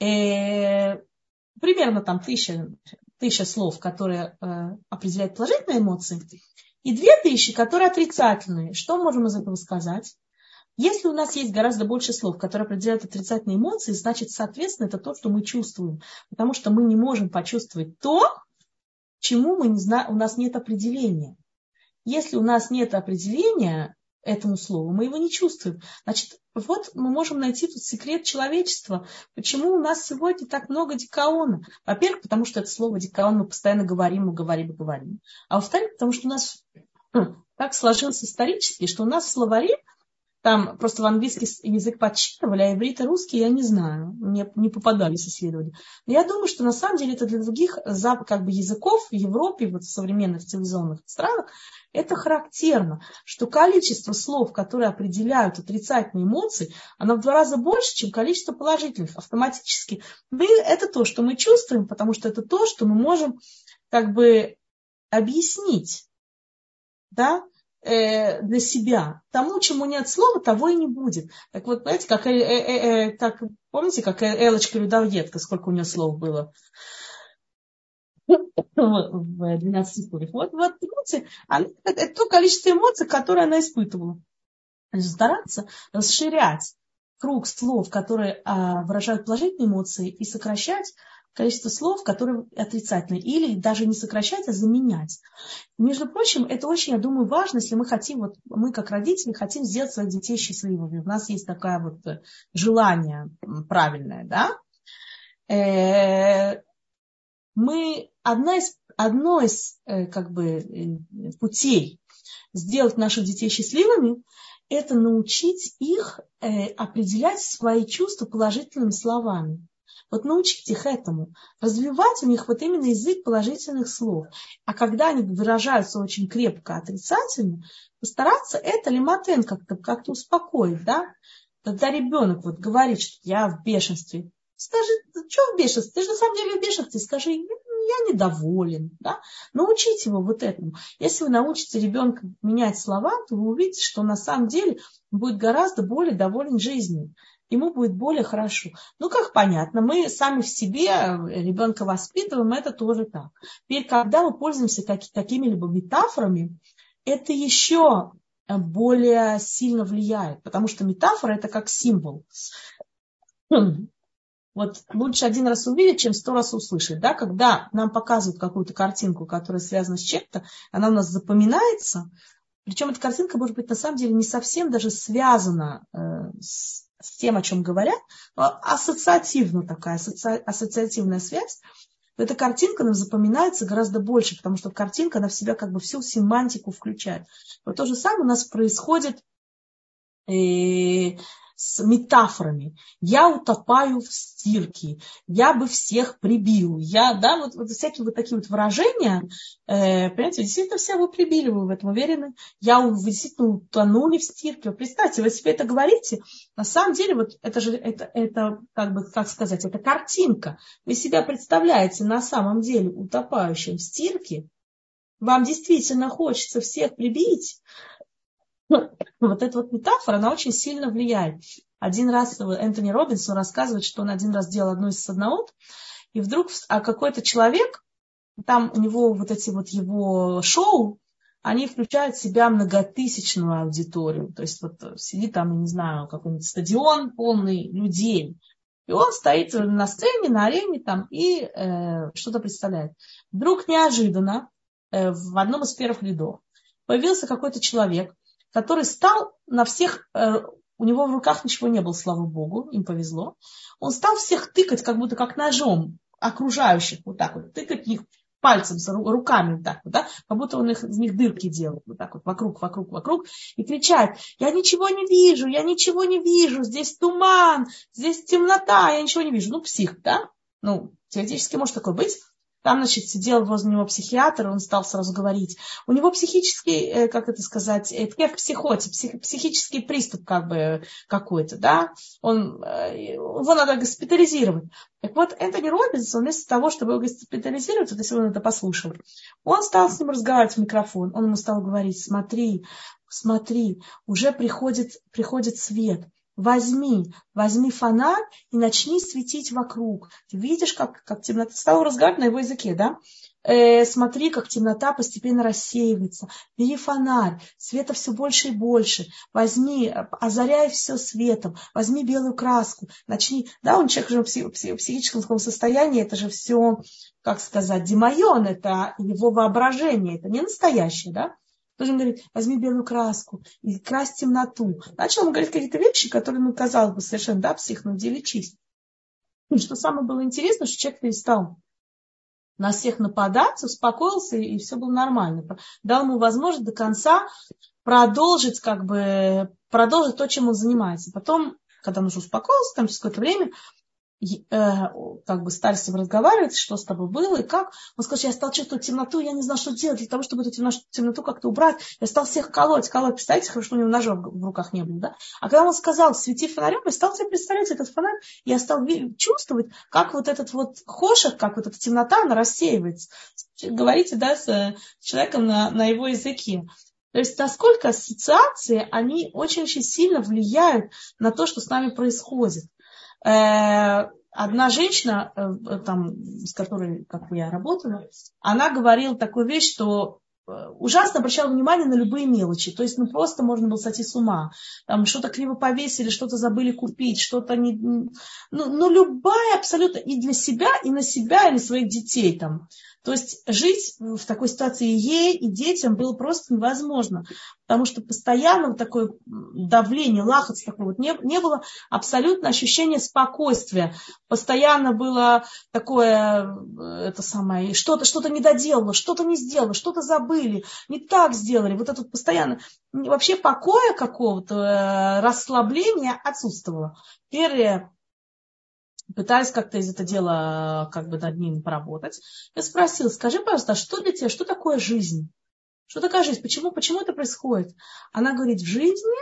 э, примерно там тысяча, тысяча слов, которые э, определяют положительные эмоции, и две тысячи, которые отрицательные. Что можем из этого сказать? Если у нас есть гораздо больше слов, которые определяют отрицательные эмоции, значит, соответственно, это то, что мы чувствуем. Потому что мы не можем почувствовать то, чему мы не знаем, у нас нет определения. Если у нас нет определения этому слову, мы его не чувствуем. Значит, вот мы можем найти тут секрет человечества. Почему у нас сегодня так много дикаона? Во-первых, потому что это слово дикаон мы постоянно говорим, мы говорим и говорим. А во-вторых, потому что у нас так сложилось исторически, что у нас в словаре, там просто в английский язык подсчитывали, а иврит и русский я не знаю, мне не попадались исследования. Но я думаю, что на самом деле это для других как бы, языков в Европе, вот в современных цивилизованных странах, это характерно, что количество слов, которые определяют отрицательные эмоции, оно в два раза больше, чем количество положительных. Автоматически мы, это то, что мы чувствуем, потому что это то, что мы можем как бы объяснить, да, для себя. Тому, чему нет слова, того и не будет. Так вот, знаете, как, э, э, э, как помните, как Элочка Людовьетка, сколько у нее слов было в двенадцати историях. Вот, вот видите, это то количество эмоций, которые она испытывала. Стараться расширять круг слов, которые а, выражают положительные эмоции, и сокращать количество слов, которые отрицательные, или даже не сокращать, а заменять. Между прочим, это очень, я думаю, важно, если мы хотим, вот мы как родители хотим сделать своих детей счастливыми. У нас есть такое вот желание правильное, да? Мы, одна из, одно из как бы, путей сделать наших детей счастливыми, это научить их э, определять свои чувства положительными словами. Вот научить их этому, развивать у них вот именно язык положительных слов. А когда они выражаются очень крепко отрицательно, постараться это лиматен как-то, как-то успокоить, да? Когда ребенок вот говорит, что я в бешенстве, скажи, что в бешенстве? Ты же на самом деле в бешенстве, скажи, я недоволен. Да? Научите его вот этому. Если вы научите ребенка менять слова, то вы увидите, что на самом деле он будет гораздо более доволен жизнью. Ему будет более хорошо. Ну, как понятно, мы сами в себе ребенка воспитываем, это тоже так. Теперь, когда мы пользуемся какими-либо метафорами, это еще более сильно влияет, потому что метафора – это как символ. Вот лучше один раз увидеть, чем сто раз услышать. Да? Когда нам показывают какую-то картинку, которая связана с чем-то, она у нас запоминается. Причем эта картинка может быть на самом деле не совсем даже связана э, с, с тем, о чем говорят, но ассоциативно такая, асоци, ассоциативная связь. Эта картинка нам запоминается гораздо больше, потому что картинка, она в себя как бы всю семантику включает. Вот то же самое у нас происходит э, с метафорами. Я утопаю в стирке, я бы всех прибил. Я, да, вот, вот всякие вот такие вот выражения, э, понимаете, действительно все вы прибили, вы в этом уверены. Я, вы действительно утонули в стирке. Вы представьте, вы себе это говорите, на самом деле, вот это же, это, это как бы, как сказать, это картинка. Вы себя представляете на самом деле утопающим в стирке, вам действительно хочется всех прибить. Вот эта вот метафора, она очень сильно влияет. Один раз Энтони Робинсон рассказывает, что он один раз делал одну из саднаот, и вдруг а какой-то человек, там у него вот эти вот его шоу, они включают в себя многотысячную аудиторию. То есть вот сидит там, я не знаю, какой-нибудь стадион полный людей. И он стоит на сцене, на арене там и э, что-то представляет. Вдруг неожиданно э, в одном из первых рядов появился какой-то человек, который стал на всех, э, у него в руках ничего не было, слава богу, им повезло. Он стал всех тыкать, как будто как ножом, окружающих, вот так вот, тыкать их пальцем, руками вот так вот, да, как будто он их, из них дырки делает, вот так вот, вокруг, вокруг, вокруг, и кричать: я ничего не вижу, я ничего не вижу, здесь туман, здесь темнота, я ничего не вижу. Ну, псих, да? Ну, теоретически может такое быть. Там, значит, сидел возле него психиатр, он стал сразу говорить. У него психический, как это сказать, это как в психоте, псих, психический приступ как бы какой-то, да. Он, его надо госпитализировать. Так вот, Энтони Робинсон, вместо того, чтобы его госпитализировать, вот если он это послушал, он стал с ним разговаривать в микрофон. Он ему стал говорить: смотри, смотри, уже приходит, приходит свет. Возьми, возьми фонарь и начни светить вокруг. Ты видишь, как, как темнота. Стал разговаривать на его языке, да? Э, смотри, как темнота постепенно рассеивается. Бери фонарь, света все больше и больше. Возьми, озаряй все светом. Возьми белую краску. Начни. Да, он человек уже в псих, псих, психическом состоянии. Это же все, как сказать, демайон. Это его воображение. Это не настоящее, да? Тоже говорит: возьми белую краску и крась темноту. Начал ему говорить какие-то вещи, которые, ну, казалось бы, совершенно, да, псих, но где лечись. И что самое было интересно, что человек перестал на всех нападать, успокоился, и все было нормально. Дал ему возможность до конца продолжить, как бы, продолжить то, чем он занимается. Потом, когда он уже успокоился, там через какое-то время, как бы стали с ним разговаривать, что с тобой было и как. Он сказал: я стал чувствовать темноту, я не знал, что делать. Для того, чтобы эту темноту как-то убрать, я стал всех колоть, колоть. Представляете, хорошо, что у него ножа в руках не было, да? А когда он сказал: свети фонарем, я стал себе представлять этот фонарь, я стал чувствовать, как вот этот вот хошек, как вот эта темнота, она рассеивается. Говорите, да, с человеком на, на его языке. То есть насколько ассоциации, они очень-очень сильно влияют на то, что с нами происходит. Одна женщина, там, с которой, как бы, я работала, она говорила такую вещь, что ужасно обращал внимание на любые мелочи. То есть, ну, просто можно было сойти с ума. Там что-то криво повесили, что-то забыли купить, что-то не... Ну, ну, любая абсолютно и для себя, и на себя, и на своих детей там. То есть жить в такой ситуации ей и детям было просто невозможно, потому что постоянно вот такое давление, лахоц такой вот, не, не было абсолютно ощущения спокойствия. Постоянно было такое, это самое, что-то, что-то не доделало, что-то не сделало, что-то забыли, не так сделали. Вот это вот постоянно, вообще покоя какого-то, расслабления отсутствовало. Первое, пытаясь как-то из этого дела как бы над ним поработать. Я спросила, скажи, пожалуйста, а что для тебя, что такое жизнь? Что такая жизнь? Почему, почему это происходит? Она говорит, в жизни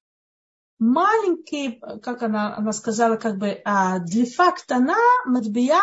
маленький, как она, она сказала, как бы, для факта на матбия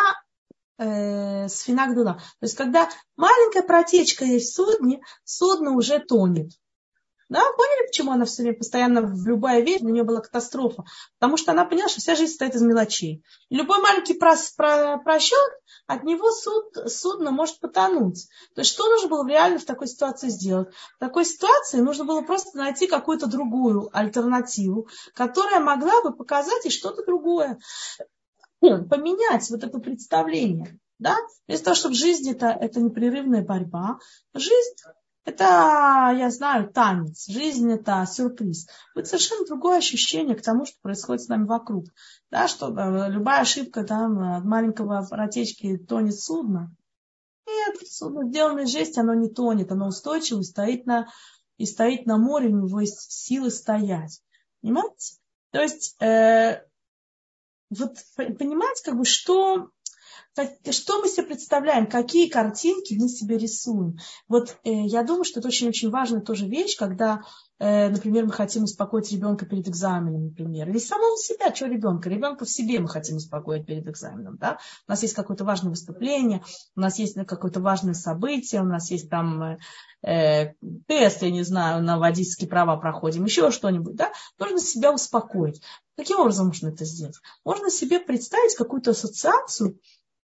сфина гдула. То есть, когда маленькая протечка есть в судне, судно уже тонет. Да, поняли, почему она все время постоянно в любая вещь, для нее была катастрофа? Потому что она поняла, что вся жизнь состоит из мелочей. И любой маленький прос, про, просчет, от него суд, судно может потонуть. То есть что нужно было реально в такой ситуации сделать? В такой ситуации нужно было просто найти какую-то другую альтернативу, которая могла бы показать и что-то другое. Поменять вот это представление. Да? Вместо того, чтобы жизнь это, это непрерывная борьба, жизнь это, я знаю, танец, жизнь это сюрприз. Будет совершенно другое ощущение к тому, что происходит с нами вокруг. Да, что любая ошибка там, от маленького протечки тонет судно. Нет, судно, сделанное из жести, оно не тонет, оно устойчиво и стоит на, и стоит на море, у него есть силы стоять. Понимаете? То есть, э, вот понимаете, как бы, что... Что мы себе представляем, какие картинки мы себе рисуем? Вот э, я думаю, что это очень-очень важная тоже вещь, когда, э, например, мы хотим успокоить ребенка перед экзаменом, например, или самого себя, что ребенка? Ребенка в себе мы хотим успокоить перед экзаменом, да? У нас есть какое-то важное выступление, у нас есть какое-то важное событие, у нас есть там э, тест, я не знаю, на водительские права проходим, еще что-нибудь, да? Нужно себя успокоить. Каким образом можно это сделать? Можно себе представить какую-то ассоциацию,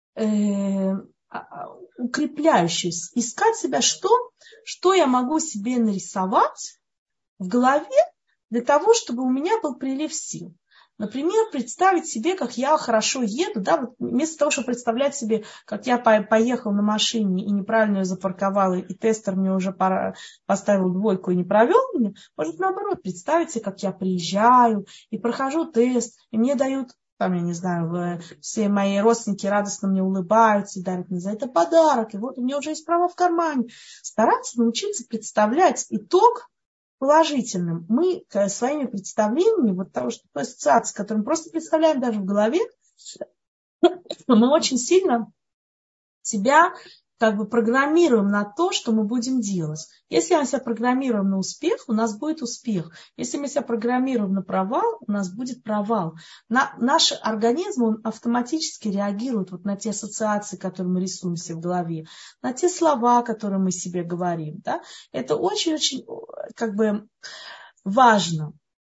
укрепляющую, искать себя, что, что я могу себе нарисовать в голове для того, чтобы у меня был прилив сил. Например, представить себе, как я хорошо еду, да, вот вместо того, чтобы представлять себе, как я поехал на машине и неправильно ее запарковал, и тестер мне уже пора, поставил двойку и не провел меня, может наоборот, представить себе, как я приезжаю и прохожу тест, и мне дают, там, я не знаю, все мои родственники радостно мне улыбаются и дарят мне за это подарок, и вот у меня уже есть право в кармане. Стараться научиться представлять итог положительным. Мы своими представлениями, вот того, что той ассоциации, которую мы просто представляем даже в голове, мы очень сильно себя как бы программируем на то, что мы будем делать. Если мы себя программируем на успех, у нас будет успех. Если мы себя программируем на провал, у нас будет провал. На, наш организм, он автоматически реагирует вот на те ассоциации, которые мы рисуем себе в голове, на те слова, которые мы себе говорим. Да? Это очень-очень как бы важно.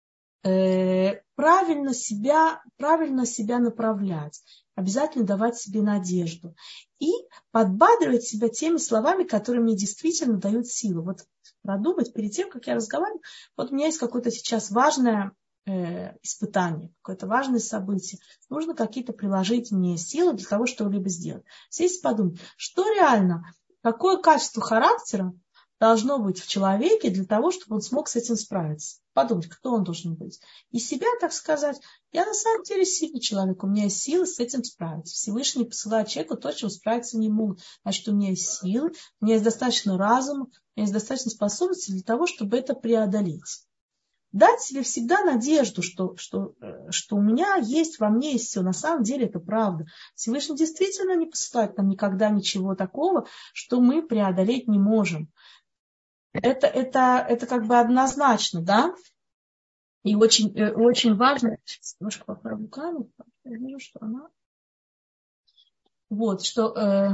Э, правильно себя, правильно себя направлять. Обязательно давать себе надежду. И подбадривать себя теми словами, которые мне действительно дают силу. Вот продумать перед тем, как я разговариваю. Вот у меня есть какое-то сейчас важное э, испытание, какое-то важное событие. Нужно какие-то приложить мне силы для того, чтобы либо сделать. Сесть и подумать, что реально, какое качество характера должно быть в человеке для того, чтобы он смог с этим справиться. Подумать, кто он должен быть. И себя, так сказать, я на самом деле сильный человек, у меня есть силы с этим справиться. Всевышний посылает человеку то, чем справиться не могут. Значит, у меня есть силы, у меня есть достаточно разума, у меня есть достаточно способностей для того, чтобы это преодолеть. Дать себе всегда надежду, что, что, что у меня есть, во мне есть все. На самом деле это правда. Всевышний действительно не посылает нам никогда ничего такого, что мы преодолеть не можем. Это, это, это как бы однозначно, да? И очень, очень важно. Сейчас немножко поправлю камеру. Я вижу, что она... Вот, что... Э...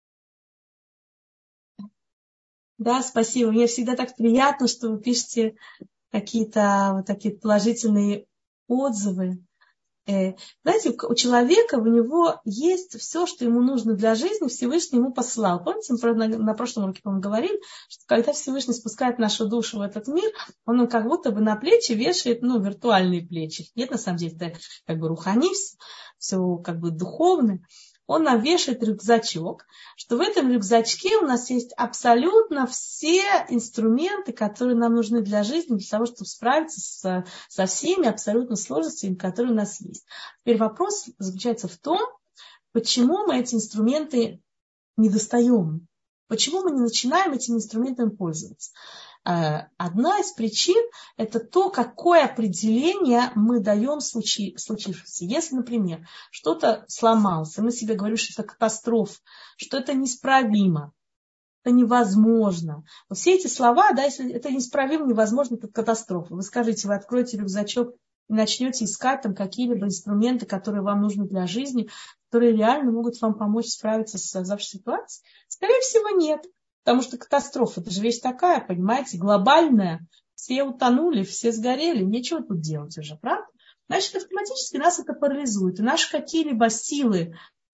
Да, спасибо. Мне всегда так приятно, что вы пишете какие-то вот такие положительные отзывы. Знаете, у человека, у него есть все, что ему нужно для жизни, Всевышний ему послал. Помните, мы на, на прошлом уроке, по-моему, говорили, что когда Всевышний спускает нашу душу в этот мир, он как будто бы на плечи вешает, ну, виртуальные плечи. Нет, на самом деле, это как бы рухани, все как бы духовное. Он нам вешает рюкзачок, что в этом рюкзачке у нас есть абсолютно все инструменты, которые нам нужны для жизни, для того, чтобы справиться с, со всеми абсолютно сложностями, которые у нас есть. Теперь вопрос заключается в том, почему мы эти инструменты не достаем, почему мы не начинаем этими инструментами пользоваться. Одна из причин – это то, какое определение мы даем случи, случившемуся. Если, например, что-то сломалось, и мы себе говорим, что это катастрофа, что это неисправимо, это невозможно. Вот все эти слова, да, если это неисправимо, невозможно, это катастрофа. Вы скажите, вы откроете рюкзачок и начнете искать там какие-либо инструменты, которые вам нужны для жизни, которые реально могут вам помочь справиться с создавшейся ситуацией? Скорее всего, нет. Потому что катастрофа, это же вещь такая, понимаете, глобальная. Все утонули, все сгорели, нечего тут делать уже, правда? Значит, автоматически нас это парализует. И наши какие-либо силы,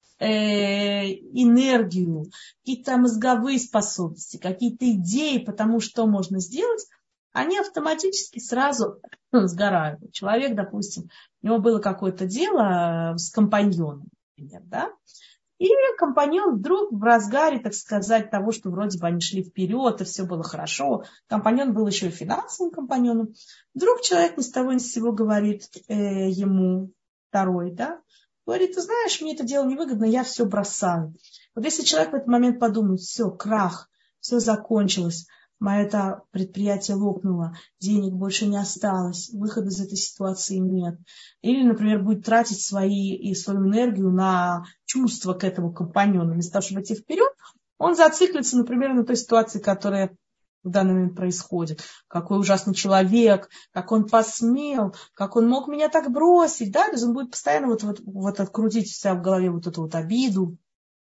э, энергию, какие-то мозговые способности, какие-то идеи по тому, что можно сделать, они автоматически сразу ну, сгорают. Человек, допустим, у него было какое-то дело с компаньоном, например, да? И компаньон вдруг в разгаре, так сказать, того, что вроде бы они шли вперед, и все было хорошо. Компаньон был еще и финансовым компаньоном. Вдруг человек ни с того ни с сего говорит э, ему, второй, да, говорит, ты знаешь, мне это дело невыгодно, я все бросаю. Вот если человек в этот момент подумает, все, крах, все закончилось, мое это предприятие лопнуло, денег больше не осталось, выхода из этой ситуации нет. Или, например, будет тратить свои, и свою энергию на чувства к этому компаньону. Вместо того, чтобы идти вперед, он зациклится, например, на той ситуации, которая в данный момент происходит. Какой ужасный человек, как он посмел, как он мог меня так бросить. Да? То есть он будет постоянно вот, вот, вот открутить у себя в голове вот эту вот обиду.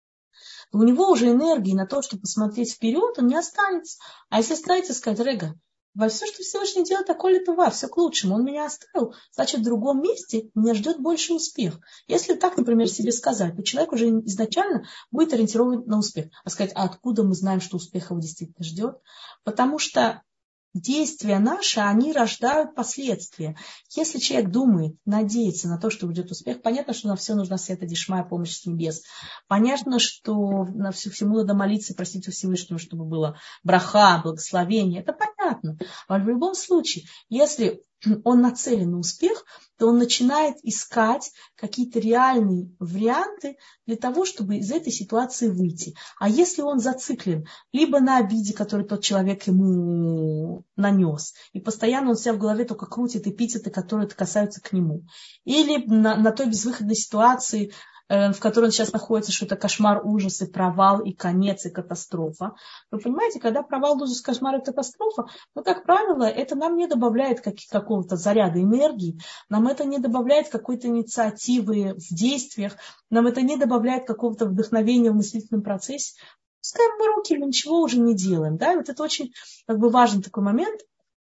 У него уже энергии на то, чтобы посмотреть вперед, он не останется. А если останется, сказать, Рега, во все, что Всевышний делает, такое литова, все к лучшему, он меня оставил, значит, в другом месте меня ждет больше успех. Если так, например, себе сказать, то человек уже изначально будет ориентирован на успех. А сказать, а откуда мы знаем, что успех его действительно ждет? Потому что действия наши, они рождают последствия. Если человек думает, надеется на то, что будет успех, понятно, что на все нужна света дишма, помощь с небес. Понятно, что на все, всему надо молиться, просить у Всевышнего, чтобы было браха, благословение. Это понятно. Но в любом случае, если он нацелен на успех, то он начинает искать какие-то реальные варианты для того, чтобы из этой ситуации выйти. А если он зациклен либо на обиде, которую тот человек ему нанес, и постоянно он себя в голове только крутит эпитеты, которые касаются к нему, или на, на той безвыходной ситуации, в которой он сейчас находится, что это кошмар, ужас, и провал, и конец, и катастрофа. Вы понимаете, когда провал, ужас, кошмар и катастрофа, ну, как правило, это нам не добавляет какого-то заряда энергии, нам это не добавляет какой-то инициативы в действиях, нам это не добавляет какого-то вдохновения в мыслительном процессе. Пускаем мы руки, мы ничего уже не делаем. Да? Вот это очень как бы, важный такой момент.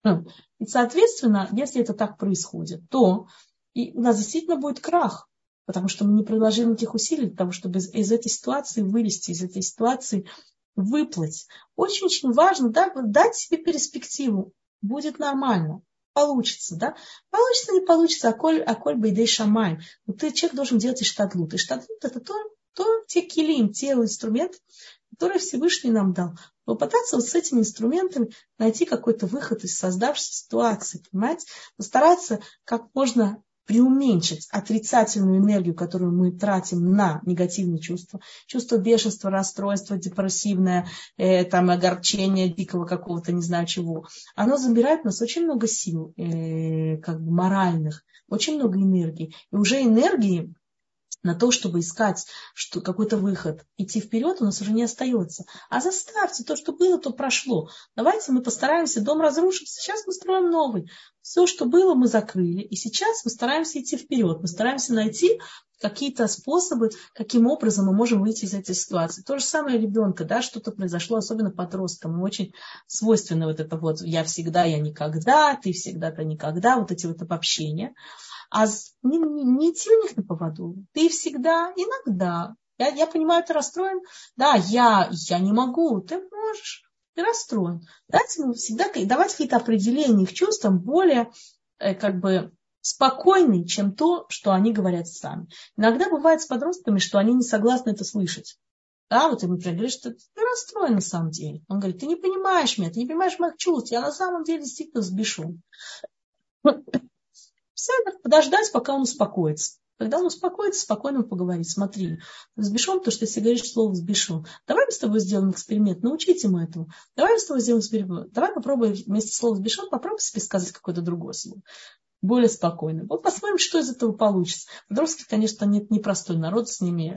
И, соответственно, если это так происходит, то и у нас действительно будет крах. Потому что мы не приложили никаких усилий для того, чтобы из, из этой ситуации вылезти, из этой ситуации выплыть. Очень-очень важно, да, дать себе перспективу. Будет нормально. Получится, да? Получится, не получится, аколь, аколь бейдей шамай. Но ты, человек должен делать иштадлут. Иштадлут – это то, то, те килим, те инструменты, которые Всевышний нам дал. Попытаться вот с этими инструментами найти какой-то выход из создавшейся ситуации, понимаете? Постараться как можно преуменьшить отрицательную энергию, которую мы тратим на негативные чувства, чувство бешенства, расстройства, депрессивное, э, там, огорчение дикого какого-то, не знаю чего. Оно забирает у нас очень много сил, э, как бы моральных, очень много энергии. И уже энергии на то, чтобы искать что, какой-то выход, идти вперед, у нас уже не остается. А заставьте, то, что было, то прошло. Давайте мы постараемся, дом разрушился, сейчас мы строим новый. Все, что было, мы закрыли. И сейчас мы стараемся идти вперед. Мы стараемся найти какие-то способы, каким образом мы можем выйти из этой ситуации. То же самое ребенка, да, что-то произошло, особенно подросткам. Ему очень свойственно вот это вот «я всегда, я никогда», «ты всегда, ты никогда», вот эти вот обобщения. А не, не, не идти у них на поводу. Ты всегда, иногда. Я, я понимаю, ты расстроен. Да, я, я не могу. Ты можешь. Ты расстроен. Дайте ему всегда давать какие-то определения их чувствам более э, как бы спокойные, чем то, что они говорят сами. Иногда бывает с подростками, что они не согласны это слышать. Да, вот ему говоришь, что ты расстроен на самом деле. Он говорит, ты не понимаешь меня, ты не понимаешь моих чувств. Я на самом деле действительно взбешен. Все, подождать, пока он успокоится. Когда он успокоится, спокойно поговорить. Смотри, взбешен, то, что если говоришь слово взбешен. Давай мы с тобой сделаем эксперимент, научите ему этому. Давай мы с тобой сделаем эксперимент. Давай попробуем вместо слова взбешен, попробуй себе сказать какое-то другое слово. Более спокойно. Вот посмотрим, что из этого получится. Подростки, конечно, нет непростой народ, с ними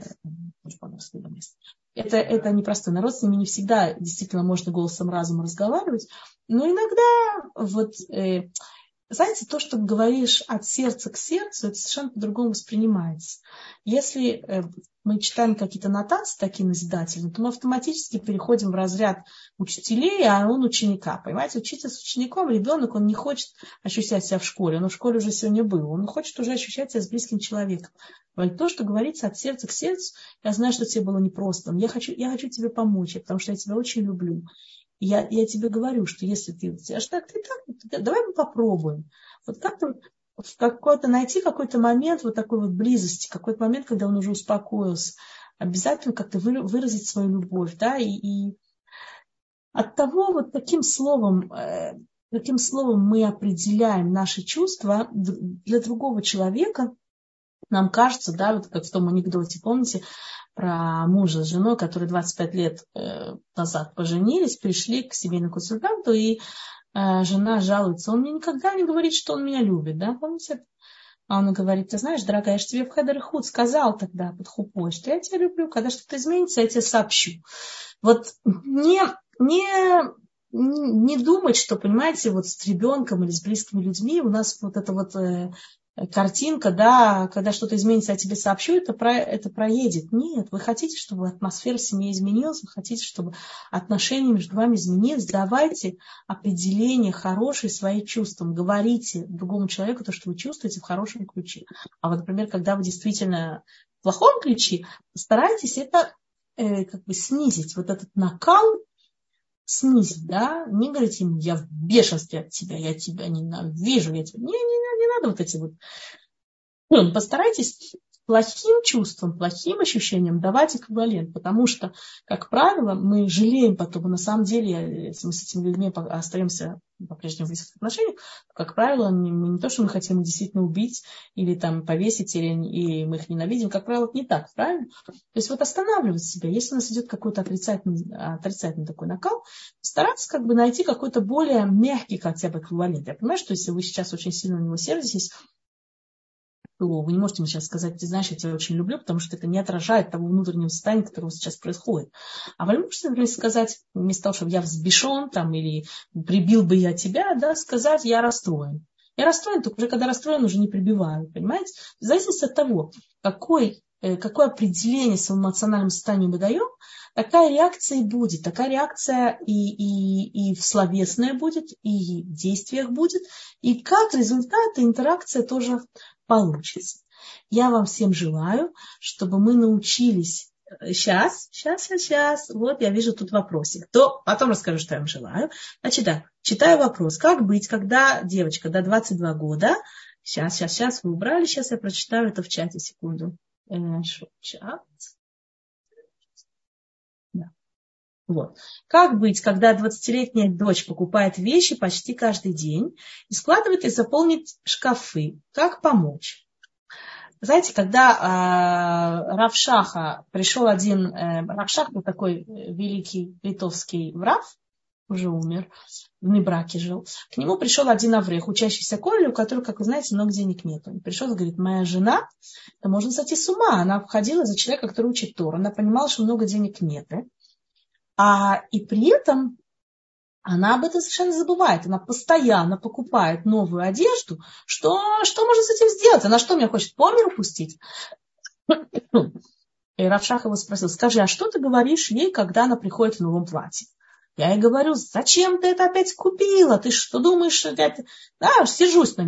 это, это непростой народ, с ними не всегда действительно можно голосом разума разговаривать, но иногда вот, э, знаете, то, что говоришь от сердца к сердцу, это совершенно по-другому воспринимается. Если э, мы читаем какие-то нотации такие назидательные, то мы автоматически переходим в разряд учителей, а он ученика. Понимаете, учитель с учеником, ребенок, он не хочет ощущать себя в школе, он в школе уже сегодня был, он хочет уже ощущать себя с близким человеком. То, что говорится от сердца к сердцу, я знаю, что тебе было непросто, я хочу, я хочу тебе помочь, потому что я тебя очень люблю. И я, я тебе говорю, что если ты аж так, ты так, давай мы попробуем. Вот как-то в какой-то найти какой-то момент вот такой вот близости, какой-то момент, когда он уже успокоился, обязательно как-то выразить свою любовь, да, и, и от того вот таким словом, э, таким словом мы определяем наши чувства для другого человека. Нам кажется, да, вот как в том анекдоте, помните, про мужа с женой, которые двадцать пять лет э, назад поженились, пришли к семейному консультанту, и э, жена жалуется, он мне никогда не говорит, что он меня любит, да, помните? А он говорит, ты знаешь, дорогая, я же тебе в Хедер Худ сказал тогда под хупой, что я тебя люблю, когда что-то изменится, я тебе сообщу. Вот не, не, не думать, что, понимаете, вот с ребенком или с близкими людьми у нас вот это вот... Э, картинка, да, когда что-то изменится, я тебе сообщу, это, про, это проедет. Нет, вы хотите, чтобы атмосфера в семье изменилась, вы хотите, чтобы отношения между вами изменились, давайте определение хорошее своим чувствам, говорите другому человеку то, что вы чувствуете в хорошем ключе. А вот, например, когда вы действительно в плохом ключе, старайтесь это э, как бы снизить, вот этот накал, снизить, да, не говорите ему, я в бешенстве от тебя, я тебя ненавижу, я тебя... Не, не, не, не надо вот эти вот... Ну, постарайтесь плохим чувствам, плохим ощущениям давать эквивалент, потому что, как правило, мы жалеем потом, и на самом деле, если мы с этими людьми остаемся по-прежнему в близких отношениях, то, как правило, не, мы не то, что мы хотим действительно убить или там повесить, или и мы их ненавидим, как правило, это не так, правильно? То есть вот останавливать себя, если у нас идет какой-то отрицательный, отрицательный такой накал, стараться как бы найти какой-то более мягкий хотя бы эквивалент. Я понимаю, что если вы сейчас очень сильно на него сердитесь, вы не можете мне сейчас сказать, ты знаешь, я тебя очень люблю, потому что это не отражает того внутреннего состояния, которое сейчас происходит. А вы можете, например, сказать, вместо того, чтобы я взбешен там, или прибил бы я тебя, да, сказать, я расстроен. Я расстроен, только уже когда расстроен, уже не прибиваю, понимаете? В зависимости от того, какой, какое определение своему эмоциональному состоянию мы даем, такая реакция и будет. Такая реакция и, и, и в словесная будет, и в действиях будет. И как результат, интеракция тоже получится. Я вам всем желаю, чтобы мы научились... Сейчас, сейчас, сейчас, сейчас. Вот я вижу тут вопросик. То потом расскажу, что я вам желаю. Значит, да, читаю вопрос. Как быть, когда девочка до двадцати двух года... Сейчас, сейчас, сейчас. Вы убрали. Сейчас я прочитаю это в чате. Секунду. Чат. Да. Вот. Как быть, когда двадцатилетняя дочь покупает вещи почти каждый день и складывает и заполнит шкафы? Как помочь? Знаете, когда э, Рав Шаха пришел один, э, Рав Шах был такой великий литовский Рав, уже умер, в Небраке жил, к нему пришел один аврех, учащийся колледже, у которого, как вы знаете, много денег нет. Он пришел и говорит, моя жена, да можно сойти с ума, она входила за человека, который учит Тору, она понимала, что много денег нет, а и при этом она об этом совершенно забывает. Она постоянно покупает новую одежду. Что, что можно с этим сделать? Она что, меня хочет по миру пустить? И Рав Шах его спросил, скажи, а что ты говоришь ей, когда она приходит в новом платье? Я ей говорю, зачем ты это опять купила? Ты что думаешь? Это... Да, сержусь на нее.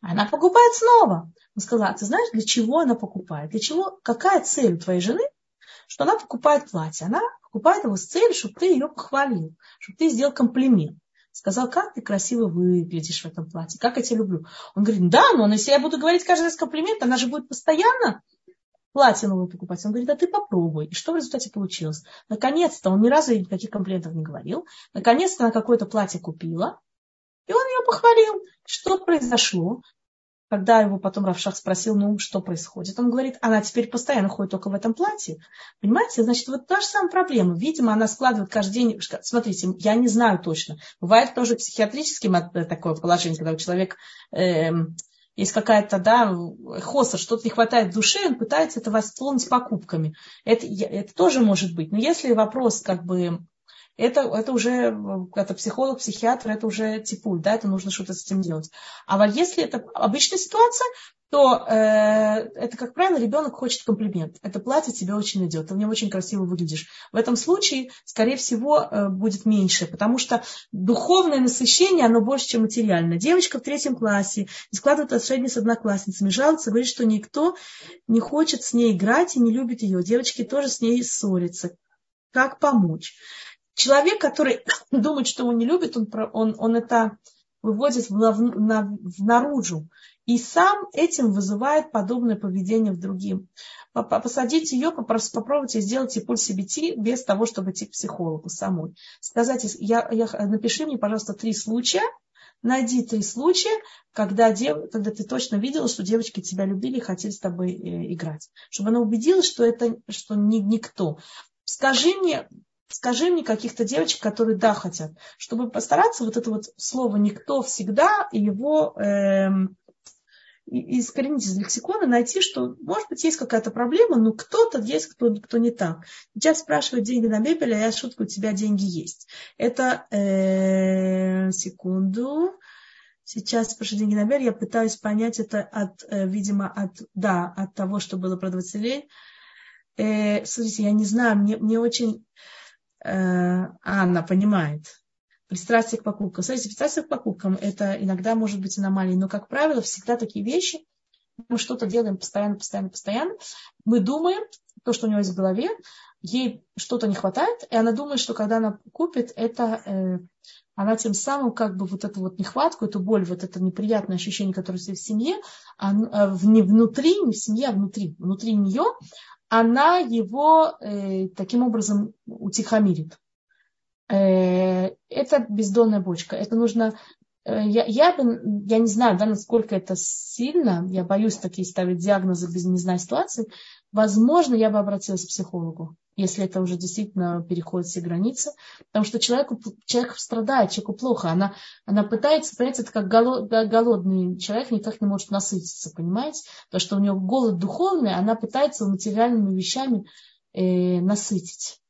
Она покупает снова. Он сказал, а ты знаешь, для чего она покупает? Для чего? Какая цель у твоей жены, что она покупает платье? Она покупает его с целью, чтобы ты ее похвалил, чтобы ты сделал комплимент. Сказал, как ты красиво выглядишь в этом платье, как я тебя люблю. Он говорит, да, но если я буду говорить каждый раз комплимент, она же будет постоянно платье новое покупать. Он говорит, а ты попробуй. И что в результате получилось? Наконец-то, он ни разу никаких комплиментов не говорил, наконец-то она какое-то платье купила, и он ее похвалил. Что произошло? Когда его потом Равшах спросил, ну, что происходит? Он говорит, она теперь постоянно ходит только в этом платье. Понимаете? Значит, вот та же самая проблема. Видимо, она складывает каждый день... Смотрите, я не знаю точно. Бывает тоже психиатрическим такое положение, когда у человека э, есть какая-то, да, хосер, что-то не хватает в душе, он пытается это восполнить покупками. Это, это тоже может быть. Но если вопрос как бы... Это, это уже, это психолог, психиатр, это уже типуль, да, это нужно что-то с этим делать. А вот если это обычная ситуация, то э, это, как правило, ребенок хочет комплимент. Это платье тебе очень идет, ты в нем очень красиво выглядишь. В этом случае, скорее всего, э, будет меньше, потому что духовное насыщение, оно больше, чем материальное. Девочка в третьем классе не складывает отношения с одноклассницами, жалуется, говорит, что никто не хочет с ней играть и не любит ее. Девочки тоже с ней ссорятся. Как помочь? Человек, который думает, что его не любит, он, он, он это выводит в, на, в наружу. И сам этим вызывает подобное поведение в другим. Посадить ее, попробуйте сделать типуль си би ти без того, чтобы идти к психологу самой. Сказать, я, я, напиши мне, пожалуйста, три случая, найди три случая, когда, дев, когда ты точно видела, что девочки тебя любили и хотели с тобой э, играть. Чтобы она убедилась, что это что ни, никто. Скажи мне, Скажи мне каких-то девочек, которые да хотят, чтобы постараться вот это вот слово «никто» всегда его э, искоренить из лексикона, найти, что, может быть, есть какая-то проблема, но кто-то есть, кто, кто не так. Сейчас спрашивают деньги на мебель, а я шутка, у тебя деньги есть. Это, э, секунду, сейчас спрашивают деньги на мебель, я пытаюсь понять это от, э, видимо, от, да, от того, что было про двадцать лет. Э, смотрите, я не знаю, мне, мне очень... Анна понимает. Пристрастие к покупкам. Смотрите, пристрастие к покупкам это иногда может быть аномалией, но, как правило, всегда такие вещи, мы что-то делаем постоянно, постоянно, постоянно. Мы думаем, то, что у него есть в голове, ей что-то не хватает, и она думает, что когда она купит, это э, она тем самым как бы вот эту вот нехватку, эту боль, вот это неприятное ощущение, которое есть в семье, а, не внутри, не в семье, а внутри, внутри нее, она его э, таким образом утихомирит. Э, это бездонная бочка. Это нужно... Э, я, я, бы, я не знаю, да, насколько это сильно. Я боюсь такие ставить диагнозы без не знаю ситуации. Возможно, я бы обратилась к психологу, если это уже действительно переходит все границы. Потому что человеку, человек страдает, человеку плохо. Она, она пытается, понимаете, это как голод, голодный человек никак не может насытиться, понимаете? Потому что у него голод духовный, она пытается материальными вещами э, насытить.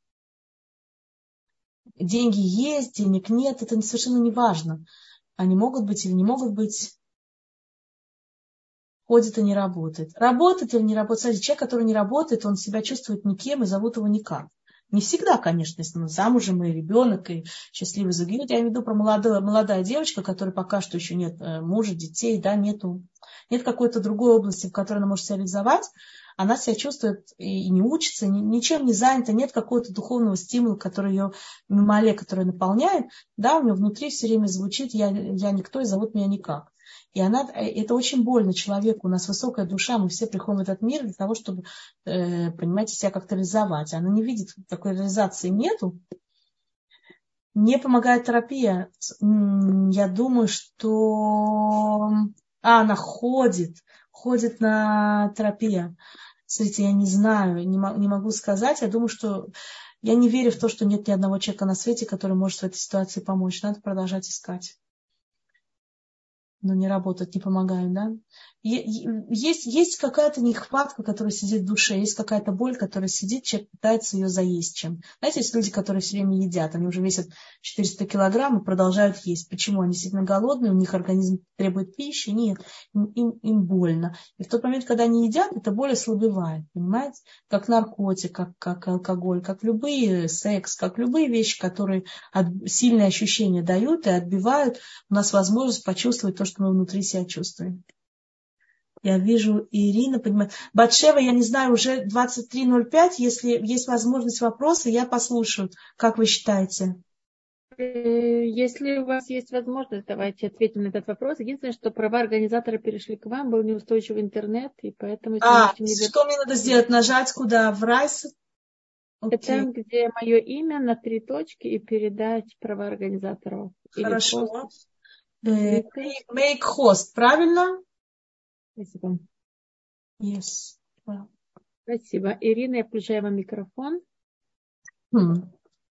Деньги есть, денег нет, это совершенно не важно. Они могут быть или не могут быть. Ходит и не работает. Работает или не работает. Смотрите, человек, который не работает, он себя чувствует никем и зовут его никак. Не всегда, конечно, если он замужем, и ребенок, и счастливый загибель. Я имею в виду про молодую, молодая девочка, которой пока что еще нет мужа, детей, да, нету, нет какой-то другой области, в которой она может себя реализовать. Она себя чувствует и не учится, ничем не занята, нет какого-то духовного стимула, который ее, мимоле, который наполняет. Да, у нее внутри все время звучит «я, я никто и зовут меня никак». И она, это очень больно человеку. У нас высокая душа, мы все приходим в этот мир для того, чтобы, э, понимаете, себя как-то реализовать. Она не видит, такой реализации нету. Не помогает терапия. Я думаю, что... А, она ходит, ходит на терапию. Смотрите, я не знаю, не могу сказать. Я думаю, что... Я не верю в то, что нет ни одного человека на свете, который может в этой ситуации помочь. Надо продолжать искать. Но не работает, не помогает, да? Есть, есть какая-то нехватка, которая сидит в душе, есть какая-то боль, которая сидит, человек пытается ее заесть чем. Знаете, есть люди, которые все время едят, они уже весят четыреста килограмм и продолжают есть. Почему? Они сильно голодные, у них организм требует пищи, нет, им, им больно. И в тот момент, когда они едят, эта боль ослабевает, понимаете? Как наркотик, как, как алкоголь, как любые секс, как любые вещи, которые от, сильные ощущения дают и отбивают у нас возможность почувствовать то, что что мы внутри себя чувствуем. Я вижу, Ирина понимает. Батшева, я не знаю, уже двадцать три ноль пять. Если есть возможность вопроса, я послушаю. Как вы считаете? Если у вас есть возможность, давайте ответим на этот вопрос. Единственное, что права организатора перешли к вам, был неустойчивый интернет, и поэтому... Если А, не что мне надо сделать? Нажать куда? В райс? Это там, где мое имя на три точки и передать права организаторов. Хорошо. Э, make host, правильно? Спасибо. Yes. Wow. Спасибо. Ирина, я включаю вам микрофон. Hmm.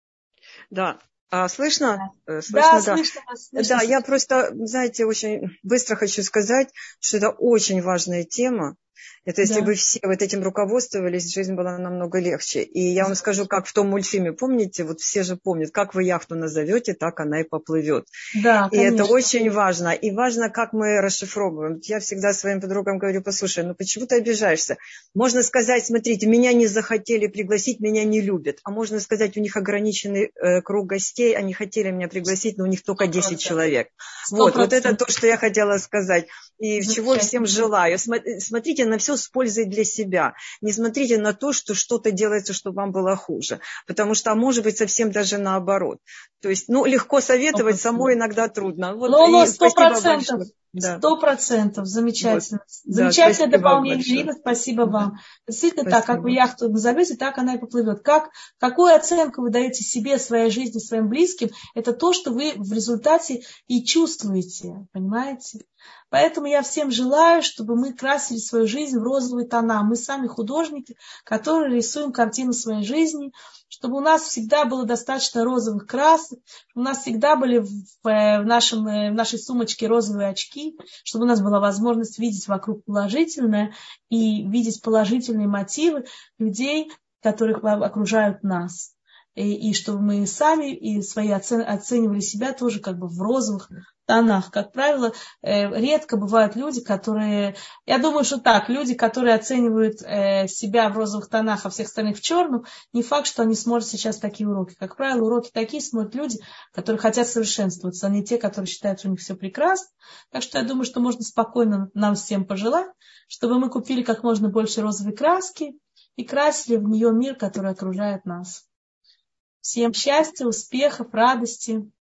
Да. А, слышно? Да, слышно, да. Слышно, слышно. Да, я просто, знаете, очень быстро хочу сказать, что это очень важная тема. Это если Да. бы все вот этим руководствовались, жизнь была намного легче. И я вам скажу, как в том мультфильме, помните, вот все же помнят, как вы яхту назовете, так она и поплывет. Да, и конечно. это очень важно. И важно, как мы расшифровываем. Я всегда своим подругам говорю, послушай, ну почему ты обижаешься? Можно сказать, смотрите, меня не захотели пригласить, меня не любят. А можно сказать, у них ограниченный э, круг гостей, они хотели меня пригласить, но у них только десять человек. Вот, вот это то, что я хотела сказать. И чего всем желаю. Смотрите на все с пользой для себя. Не смотрите на то, что что-то делается, чтобы вам было хуже. Потому что, а может быть, совсем даже наоборот. То есть, ну, легко советовать, самой иногда трудно. Вот, ну, сто процентов. Да. Сто процентов. Замечательно. Вот. Замечательное Да, дополнение, Ирина. Спасибо да. вам. Действительно Спасибо. так, как вы яхту назовете, так она и поплывет. Как, какую оценку вы даете себе, своей жизни, своим близким, это то, что вы в результате и чувствуете. Понимаете? Поэтому я всем желаю, чтобы мы красили свою жизнь в розовые тона. Мы сами художники, которые рисуем картину своей жизни, чтобы у нас всегда было достаточно розовых красок, чтобы у нас всегда были в, в, нашем, в нашей сумочке розовые очки, чтобы у нас была возможность видеть вокруг положительное и видеть положительные мотивы людей, которых окружают нас. И, и чтобы мы сами и свои оцен, оценивали себя тоже как бы в розовых тонах. Как правило, редко бывают люди, которые... Я думаю, что так, люди, которые оценивают себя в розовых тонах, а всех остальных в черном, не факт, что они смотрят сейчас такие уроки. Как правило, уроки такие смотрят люди, которые хотят совершенствоваться, а не те, которые считают, что у них все прекрасно. Так что я думаю, что можно спокойно нам всем пожелать, чтобы мы купили как можно больше розовой краски и красили в нее мир, который окружает нас. Всем счастья, успехов, радости.